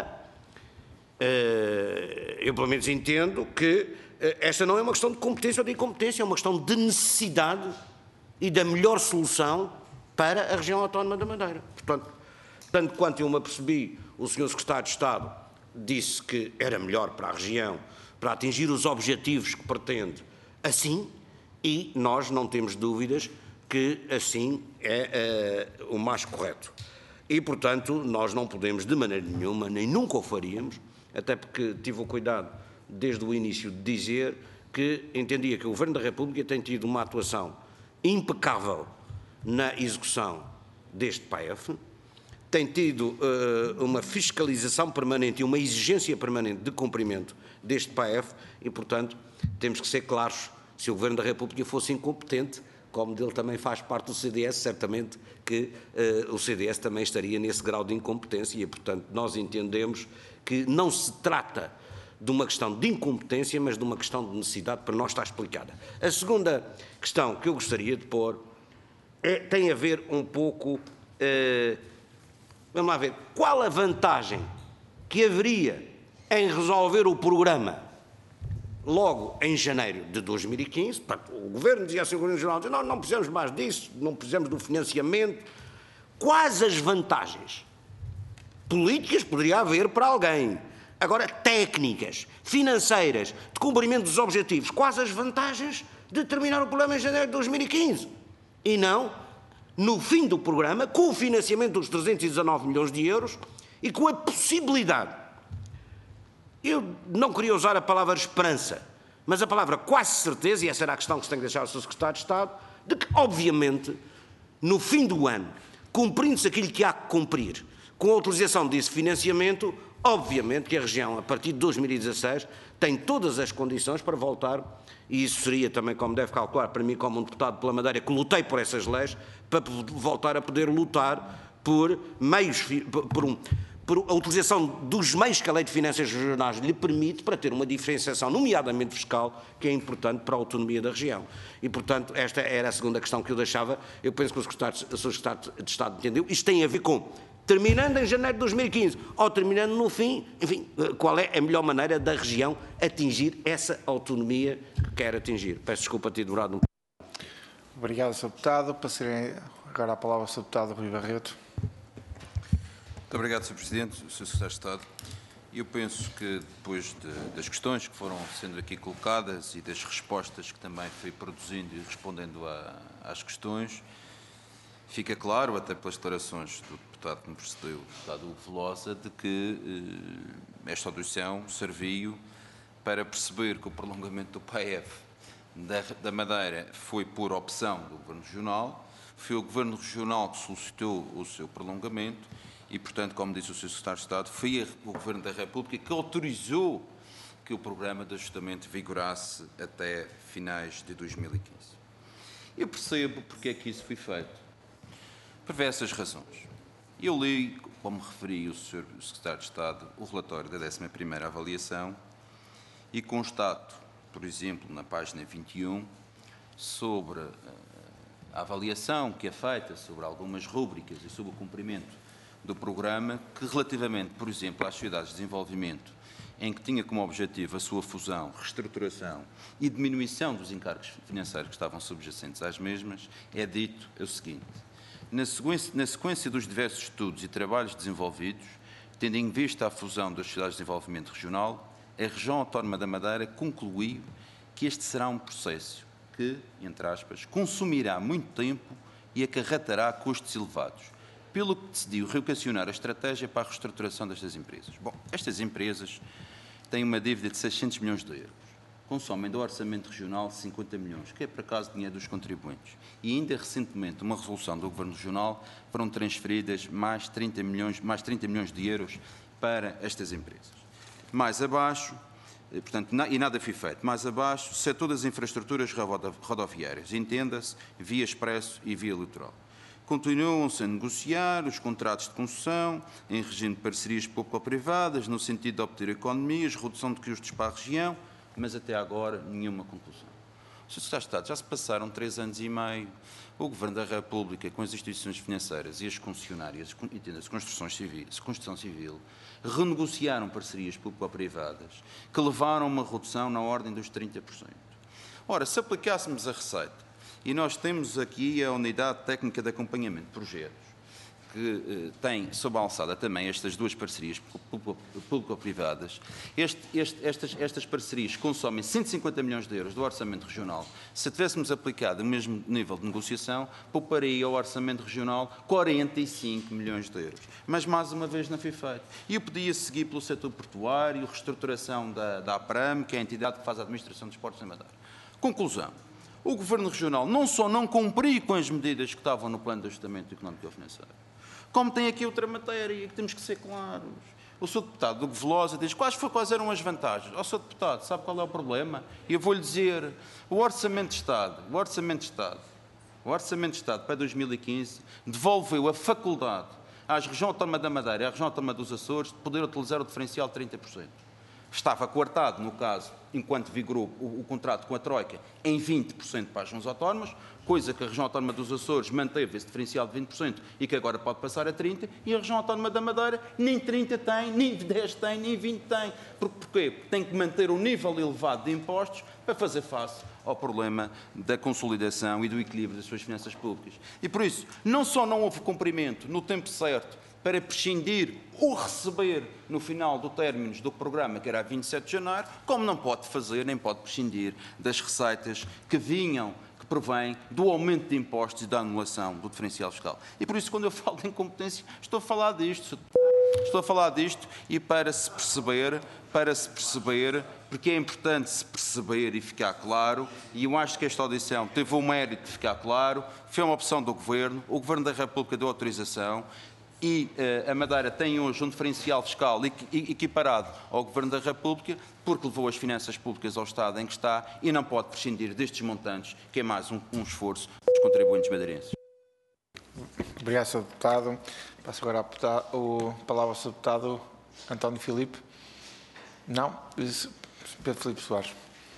S5: eu pelo menos entendo, que esta não é uma questão de competência ou de incompetência, é uma questão de necessidade e da melhor solução para a região autónoma da Madeira. Portanto, tanto quanto eu me apercebi, o senhor Secretário de Estado disse que era melhor para a região, para atingir os objetivos que pretende, assim, e nós não temos dúvidas que assim é, é o mais correto. E, portanto, nós não podemos de maneira nenhuma, nem nunca o faríamos, até porque tive o cuidado desde o início de dizer que entendia que o Governo da República tem tido uma atuação impecável na execução deste P A E F, tem tido uh, uma fiscalização permanente e uma exigência permanente de cumprimento deste P A E F e, portanto, temos que ser claros. Se o Governo da República fosse incompetente, como dele também faz parte do C D S, certamente que uh, o C D S também estaria nesse grau de incompetência e, portanto, nós entendemos que não se trata de uma questão de incompetência, mas de uma questão de necessidade, para nós está explicada. A segunda questão que eu gostaria de pôr é, tem a ver um pouco, eh, vamos lá ver, qual a vantagem que haveria em resolver o programa logo em janeiro de dois mil e quinze, portanto, o Governo dizia assim, o Governo Regional dizia, não, não precisamos mais disso, não precisamos do financiamento. Quais as vantagens políticas poderia haver para alguém? Agora, técnicas, financeiras, de cumprimento dos objetivos, quais as vantagens de terminar o programa em janeiro de dois mil e quinze? E não, no fim do programa, com o financiamento dos trezentos e dezanove milhões de euros e com a possibilidade, eu não queria usar a palavra esperança, mas a palavra quase certeza, e essa era a questão que se tem que deixar ao seu Secretário de Estado, de que, obviamente, no fim do ano, cumprindo-se aquilo que há que cumprir, com a utilização desse financiamento, obviamente que a região, a partir de dois mil e dezasseis, tem todas as condições para voltar, e isso seria também, como deve calcular, para mim, como um deputado pela Madeira, que lutei por essas leis, para voltar a poder lutar por meios, por, um, por a utilização dos meios que a Lei de Finanças Regionais lhe permite para ter uma diferenciação, nomeadamente fiscal, que é importante para a autonomia da região. E, portanto, esta era a segunda questão que eu deixava. Eu penso que o Secretário, o Secretário de Estado entendeu. Isto tem a ver com terminando em janeiro de dois mil e quinze ou terminando no fim, enfim, qual é a melhor maneira da região atingir essa autonomia que quer atingir. Peço desculpa ter demorado um pouco.
S1: Obrigado, senhor Deputado. Passarei agora a palavra ao senhor Deputado Rui Barreto.
S6: Muito obrigado, senhor Presidente, senhor Secretário de Estado. Eu penso que depois de, das questões que foram sendo aqui colocadas e das respostas que também fui produzindo e respondendo a, às questões, fica claro, até pelas declarações do deputado que me precedeu, o deputado Hugo Velosa, de que eh, esta audição serviu para perceber que o prolongamento do P A E F da, da Madeira foi por opção do Governo Regional, foi o Governo Regional que solicitou o seu prolongamento e, portanto, como disse o senhor Secretário de Estado, foi o Governo da República que autorizou que o programa de ajustamento vigorasse até finais de dois mil e quinze. Eu percebo porque é que isso foi feito, por diversas razões. Eu li, como referi o senhor Secretário de Estado, o relatório da décima primeira avaliação e constato, por exemplo, na página vinte e um, sobre a avaliação que é feita sobre algumas rúbricas e sobre o cumprimento do programa, que relativamente, por exemplo, às sociedades de desenvolvimento, em que tinha como objetivo a sua fusão, reestruturação e diminuição dos encargos financeiros que estavam subjacentes às mesmas, é dito o seguinte: na sequência, na sequência dos diversos estudos e trabalhos desenvolvidos, tendo em vista a fusão das sociedades de desenvolvimento regional, a região autónoma da Madeira concluiu que este será um processo que, entre aspas, consumirá muito tempo e acarretará custos elevados, pelo que decidiu reequacionar a estratégia para a reestruturação destas empresas. Bom, estas empresas têm uma dívida de seiscentos milhões de euros, consomem do orçamento regional cinquenta milhões, que é por acaso dinheiro dos contribuintes, e ainda recentemente, uma resolução do Governo Regional, foram transferidas mais trinta milhões, mais trinta milhões de euros para estas empresas. Mais abaixo, portanto, e nada foi feito, mais abaixo, setor das infraestruturas rodoviárias, entenda-se, via expresso e via litoral. Continuam-se a negociar os contratos de concessão em regime de parcerias público-privadas, no sentido de obter economias, redução de custos para a região, mas até agora nenhuma conclusão. senhor Secretário de Estado, já se passaram três anos e meio. O Governo da República, com as instituições financeiras e as concessionárias, entenda-se, construção civil, construção civil, renegociaram parcerias público-privadas que levaram a uma redução na ordem dos trinta por cento. Ora, se aplicássemos a receita, e nós temos aqui a Unidade Técnica de Acompanhamento de Projetos, que eh, tem sob a alçada também estas duas parcerias público-privadas, este, este, estas, estas parcerias consomem cento e cinquenta milhões de euros do orçamento regional. Se tivéssemos aplicado o mesmo nível de negociação, pouparia ao orçamento regional quarenta e cinco milhões de euros. Mas, mais uma vez, não foi feito. E eu podia seguir pelo setor portuário, reestruturação da, da APRAM, que é a entidade que faz a administração dos portos da Madeira. Conclusão. O Governo Regional não só não cumpriu com as medidas que estavam no Plano de Ajustamento Económico e Financeiro, como tem aqui outra matéria, que temos que ser claros. O senhor deputado Hugo Velosa diz quais, quais eram as vantagens. Ó, senhor deputado, sabe qual é o problema? E eu vou-lhe dizer, o Orçamento de Estado, o Orçamento de Estado, o Orçamento de Estado para dois mil e quinze devolveu a faculdade às regiões autónomas da Madeira e à região autónoma dos Açores de poder utilizar o diferencial de trinta por cento. Estava coartado, no caso, enquanto vigorou o, o contrato com a Troika, em vinte por cento para as regiões autónomas, coisa que a região autónoma dos Açores manteve esse diferencial de vinte por cento e que agora pode passar a trinta por cento, e a região autónoma da Madeira nem trinta por cento tem, nem dez por cento tem, nem vinte por cento tem. Por, porquê? Porque tem que manter um nível elevado de impostos para fazer face ao problema da consolidação e do equilíbrio das suas finanças públicas. E por isso, não só não houve cumprimento no tempo certo para prescindir ou receber no final do término do programa, que era a vinte e sete de janeiro, como não pode fazer, nem pode prescindir das receitas que vinham, que provém do aumento de impostos e da anulação do diferencial fiscal. E por isso, quando eu falo de incompetência, estou a falar disto. Estou a falar disto e para se perceber, para se perceber, porque é importante se perceber e ficar claro, e eu acho que esta audição teve o mérito de ficar claro, foi uma opção do Governo, o Governo da República deu autorização, e uh, a Madeira tem hoje um diferencial fiscal equiparado ao Governo da República, porque levou as finanças públicas ao estado em que está e não pode prescindir destes montantes, que é mais um, um esforço dos contribuintes madeirenses.
S1: Obrigado, senhor Deputado. Passo agora a palavra ao senhor Deputado António Filipe. Não? Pedro Filipe Soares.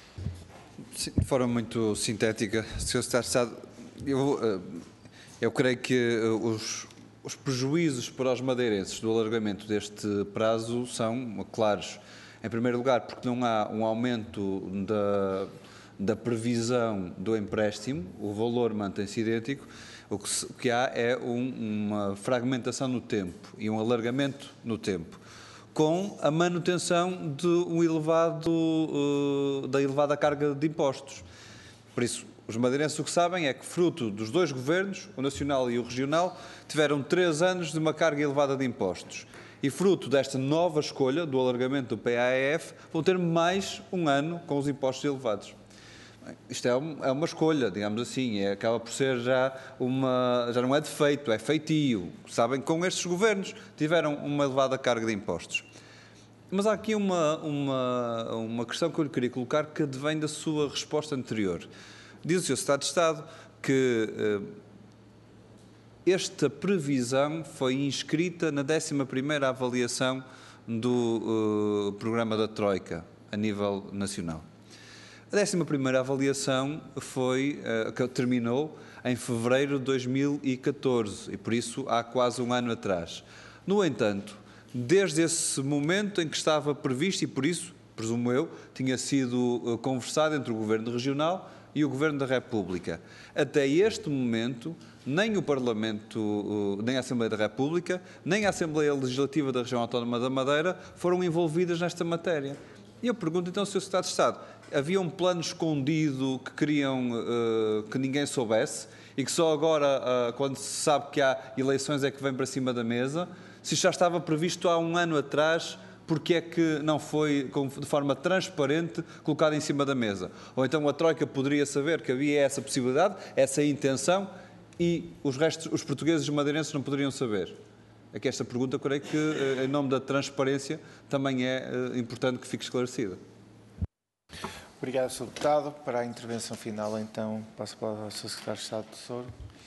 S8: Sim, de forma muito sintética, senhor Secretário de Estado, eu, eu creio que os Os prejuízos para os madeirenses do alargamento deste prazo são claros. Em primeiro lugar, porque não há um aumento da, da previsão do empréstimo, o valor mantém-se idêntico, o que, se, o que há é um, uma fragmentação no tempo e um alargamento no tempo. com a manutenção de um elevado, uh, da elevada carga de impostos. Por isso, os madeirenses o que sabem é que, fruto dos dois governos, o nacional e o regional, tiveram três anos de uma carga elevada de impostos. E, fruto desta nova escolha, do alargamento do P A E F, vão ter mais um ano com os impostos elevados. Isto é, um, é uma escolha, digamos assim, é, acaba por ser já uma, já não é defeito, é feitio. Sabem que com estes governos tiveram uma elevada carga de impostos. Mas há aqui uma, uma, uma questão que eu lhe queria colocar que advém da sua resposta anterior. Diz o senhor Secretário de Estado que eh, esta previsão foi inscrita na décima primeira avaliação do uh, programa da Troika a nível nacional. A décima primeira avaliação foi, uh, que terminou em fevereiro de dois mil e catorze e por isso há quase um ano atrás. No entanto, desde esse momento em que estava previsto e por isso, presumo eu, tinha sido uh, conversado entre o Governo Regional e o Governo da República. Até este momento, nem o Parlamento, nem a Assembleia da República, nem a Assembleia Legislativa da Região Autónoma da Madeira foram envolvidas nesta matéria. E eu pergunto então, senhor Secretário de Estado, havia um plano escondido que queriam uh, que ninguém soubesse e que só agora, uh, quando se sabe que há eleições, é que vem para cima da mesa? Se já estava previsto há um ano atrás, porque é que não foi de forma transparente colocado em cima da mesa? Ou então a Troika poderia saber que havia essa possibilidade, essa intenção, e os restos, os portugueses e os madeirenses não poderiam saber? É que esta pergunta, creio que, em nome da transparência, também é importante que fique esclarecida.
S1: Obrigado, senhor Deputado. Para a intervenção final, então, passo para o senhor Secretário de Estado do Tesouro.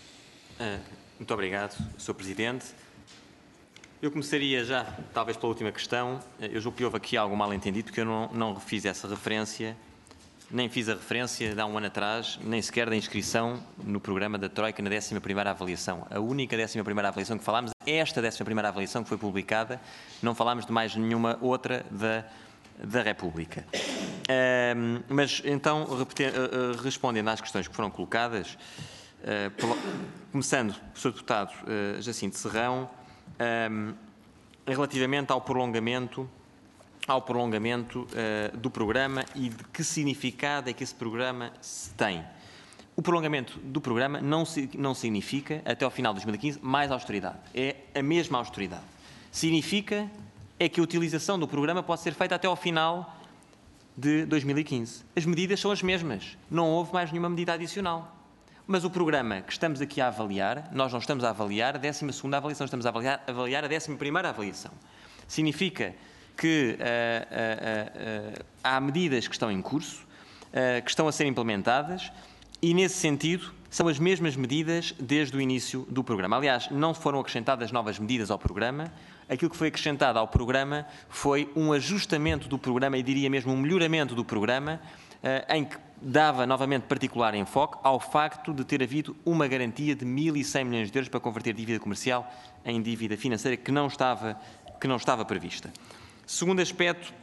S3: Muito obrigado, senhor Presidente. Eu começaria já, talvez, pela última questão. Eu julgo que houve aqui algum mal-entendido, porque eu não, não fiz essa referência, nem fiz a referência de há um ano atrás, nem sequer da inscrição no programa da Troika na décima primeira avaliação. A única décima primeira avaliação que falámos é esta décima primeira avaliação que foi publicada, não falámos de mais nenhuma outra da, da República. Um, mas, então, repetir, uh, uh, respondendo às questões que foram colocadas, uh, pelo, começando, senhor Deputado uh, Jacinto Serrão, Um, relativamente ao prolongamento, ao prolongamento uh, do programa e de que significado é que esse programa tem. O prolongamento do programa não, não significa, até ao final de dois mil e quinze, mais austeridade. É a mesma austeridade. Significa é que a utilização do programa pode ser feita até ao final de dois mil e quinze. As medidas são as mesmas. Não houve mais nenhuma medida adicional. Mas o programa que estamos aqui a avaliar, nós não estamos a avaliar a décima segunda avaliação, estamos a avaliar, avaliar a décima primeira avaliação. Significa que uh, uh, uh, uh, há medidas que estão em curso, uh, que estão a ser implementadas e, nesse sentido, são as mesmas medidas desde o início do programa. Aliás, não foram acrescentadas novas medidas ao programa. Aquilo que foi acrescentado ao programa foi um ajustamento do programa, e diria mesmo um melhoramento do programa, uh, em que dava novamente particular enfoque ao facto de ter havido uma garantia de mil e cem milhões de euros para converter dívida comercial em dívida financeira que não estava, que não estava prevista. Segundo aspecto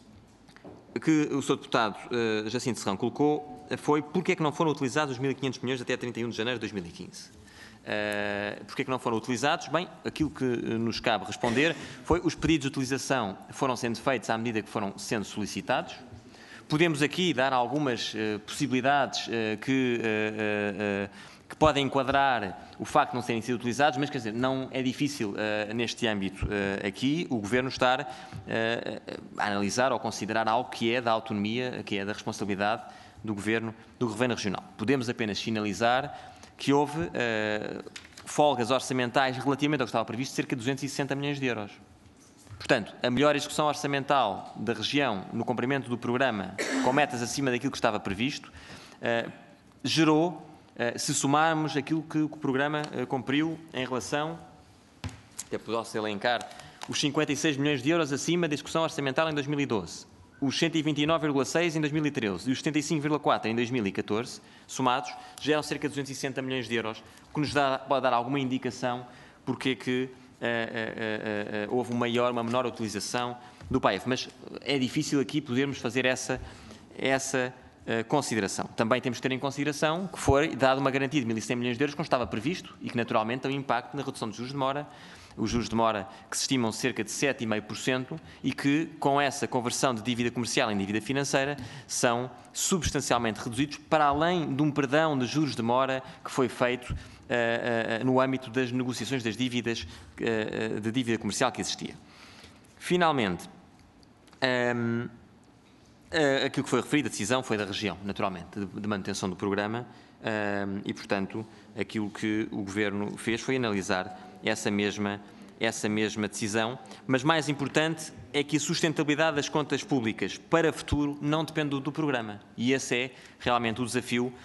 S3: que o senhor Deputado uh, Jacinto Serrão colocou foi porque é que não foram utilizados os mil e quinhentos milhões até trinta e um de janeiro de dois mil e quinze. Uh, porque é que não foram utilizados? Bem, aquilo que nos cabe responder foi os pedidos de utilização foram sendo feitos à medida que foram sendo solicitados. Podemos aqui dar algumas uh, possibilidades uh, que, uh, uh, que podem enquadrar o facto de não serem sido utilizados, mas, quer dizer, não é difícil uh, neste âmbito uh, aqui o Governo estar uh, a analisar ou considerar algo que é da autonomia, que é da responsabilidade do Governo, do Governo Regional. Podemos apenas sinalizar que houve uh, folgas orçamentais relativamente ao que estava previsto, cerca de duzentos e sessenta milhões de euros. Portanto, a melhor execução orçamental da região no cumprimento do programa, com metas acima daquilo que estava previsto, uh, gerou, uh, se somarmos aquilo que o programa uh, cumpriu em relação, até posso elencar, os cinquenta e seis milhões de euros acima da execução orçamental em dois mil e doze, os cento e vinte e nove vírgula seis em dois mil e treze e os setenta e cinco vírgula quatro em dois mil e catorze, somados, geram cerca de duzentos e sessenta milhões de euros, o que nos dá, pode dar alguma indicação porque é que Uh, uh, uh, uh, houve uma maior, uma menor utilização do P A E F, mas é difícil aqui podermos fazer essa, essa uh, consideração. Também temos que ter em consideração que foi dada uma garantia de mil e cem milhões de euros, como estava previsto, e que naturalmente tem um impacto na redução dos juros de mora, os juros de mora que se estimam cerca de sete vírgula cinco por cento e que, com essa conversão de dívida comercial em dívida financeira, são substancialmente reduzidos para além de um perdão de juros de mora que foi feito uh, uh, no âmbito das negociações das dívidas, uh, de dívida comercial que existia. Finalmente, um, uh, aquilo que foi referido, a decisão foi da região, naturalmente, de, de manutenção do programa um, e, portanto, aquilo que o Governo fez foi analisar essa mesma, essa mesma decisão, mas mais importante é que a sustentabilidade das contas públicas para o futuro não depende do, do programa. E esse é realmente o desafio uh,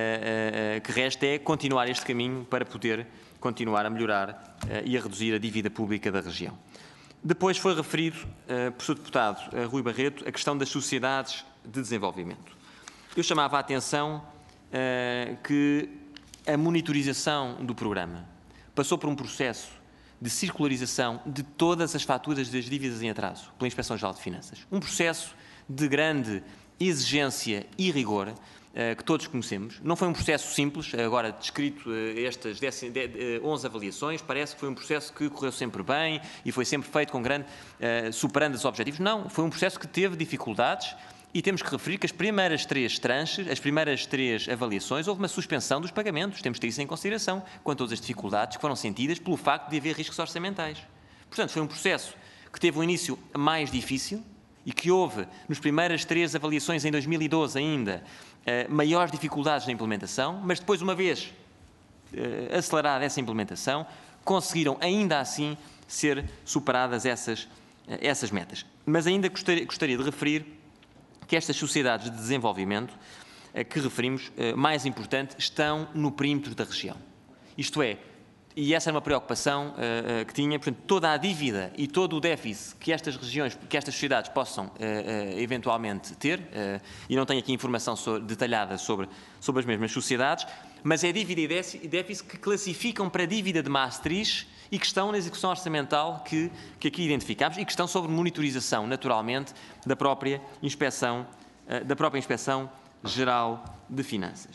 S3: uh, que resta, é continuar este caminho para poder continuar a melhorar uh, e a reduzir a dívida pública da região. Depois foi referido, uh, por Senhor Deputado uh, Rui Barreto, a questão das sociedades de desenvolvimento. Eu chamava a atenção uh, que a monitorização do programa passou por um processo de circularização de todas as faturas das dívidas em atraso pela Inspeção-Geral de Finanças. Um processo de grande exigência e rigor uh, que todos conhecemos. Não foi um processo simples, agora descrito uh, estas dez, dez, onze avaliações, parece que foi um processo que correu sempre bem e foi sempre feito com grande, uh, superando os objetivos. Não, foi um processo que teve dificuldades. E temos que referir que as primeiras três tranches, as primeiras três avaliações, houve uma suspensão dos pagamentos. Temos que ter isso em consideração, quanto a todas as dificuldades que foram sentidas pelo facto de haver riscos orçamentais. Portanto, foi um processo que teve um início mais difícil e que houve, nas primeiras três avaliações em dois mil e doze ainda, maiores dificuldades na implementação, mas depois, uma vez acelerada essa implementação, conseguiram ainda assim ser superadas essas, essas metas. Mas ainda gostaria, gostaria de referir que estas sociedades de desenvolvimento que referimos, mais importante, estão no perímetro da região. Isto é, e essa é uma preocupação que tinha, portanto, toda a dívida e todo o déficit que estas regiões, que estas sociedades possam eventualmente ter, e não tenho aqui informação detalhada sobre, sobre as mesmas sociedades, mas é dívida e déficit que classificam para dívida de Maastricht e que estão na execução orçamental que, que aqui identificámos e que estão sob monitorização, naturalmente, da própria Inspeção, da própria Inspeção Geral de Finanças.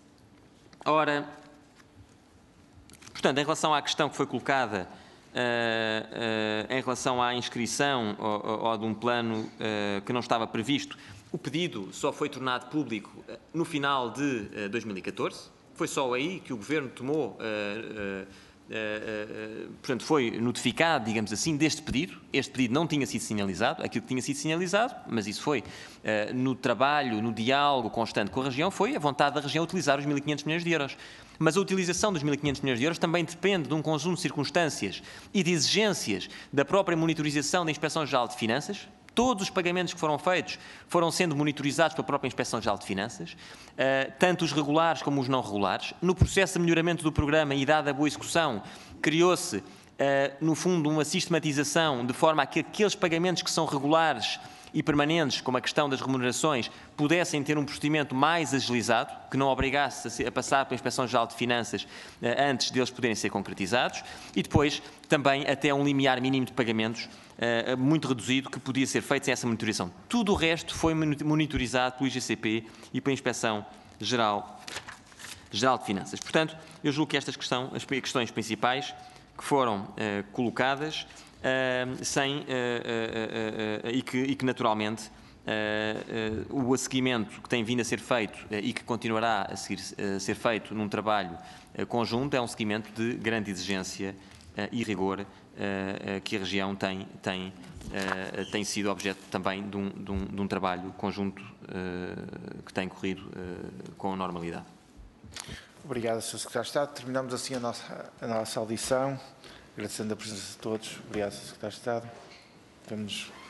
S3: Ora, portanto, em relação à questão que foi colocada uh, uh, em relação à inscrição ou, ou de um plano uh, que não estava previsto, o pedido só foi tornado público uh, no final de uh, dois mil e catorze. Foi só aí que o Governo tomou... Uh, uh, Uh, uh, uh, portanto, foi notificado, digamos assim, deste pedido. Este pedido não tinha sido sinalizado, aquilo que tinha sido sinalizado, mas isso foi uh, no trabalho, no diálogo constante com a região, foi a vontade da região utilizar os mil e quinhentos milhões de euros. Mas a utilização dos mil e quinhentos milhões de euros também depende de um conjunto de circunstâncias e de exigências da própria monitorização da Inspeção-Geral de Finanças. Todos os pagamentos que foram feitos foram sendo monitorizados pela própria Inspeção-Geral de Finanças, tanto os regulares como os não regulares. No processo de melhoramento do programa e dada a boa execução, criou-se, no fundo, uma sistematização de forma a que aqueles pagamentos que são regulares e permanentes, como a questão das remunerações, pudessem ter um procedimento mais agilizado, que não obrigasse a, ser, a passar pela Inspeção-Geral de Finanças eh, antes deles poderem ser concretizados, e depois também até um limiar mínimo de pagamentos eh, muito reduzido que podia ser feito sem essa monitorização. Tudo o resto foi monitorizado pelo I G C P e pela Inspeção-Geral Geral de Finanças. Portanto, eu julgo que estas questão, as questões principais que foram eh, colocadas Uh, sem, uh, uh, uh, uh, e, que, e que naturalmente uh, uh, o seguimento que tem vindo a ser feito uh, e que continuará a seguir, uh, ser feito num trabalho uh, conjunto é um seguimento de grande exigência uh, e rigor uh, uh, que a região tem, tem, uh, tem sido objeto também de um, de um, de um trabalho conjunto uh, que tem corrido uh, com normalidade.
S1: Obrigado, senhor Secretário de Estado. Terminamos assim a nossa, a nossa audição. Agradecendo a presença de todos. Obrigado, senhor Secretário de Estado. Vamos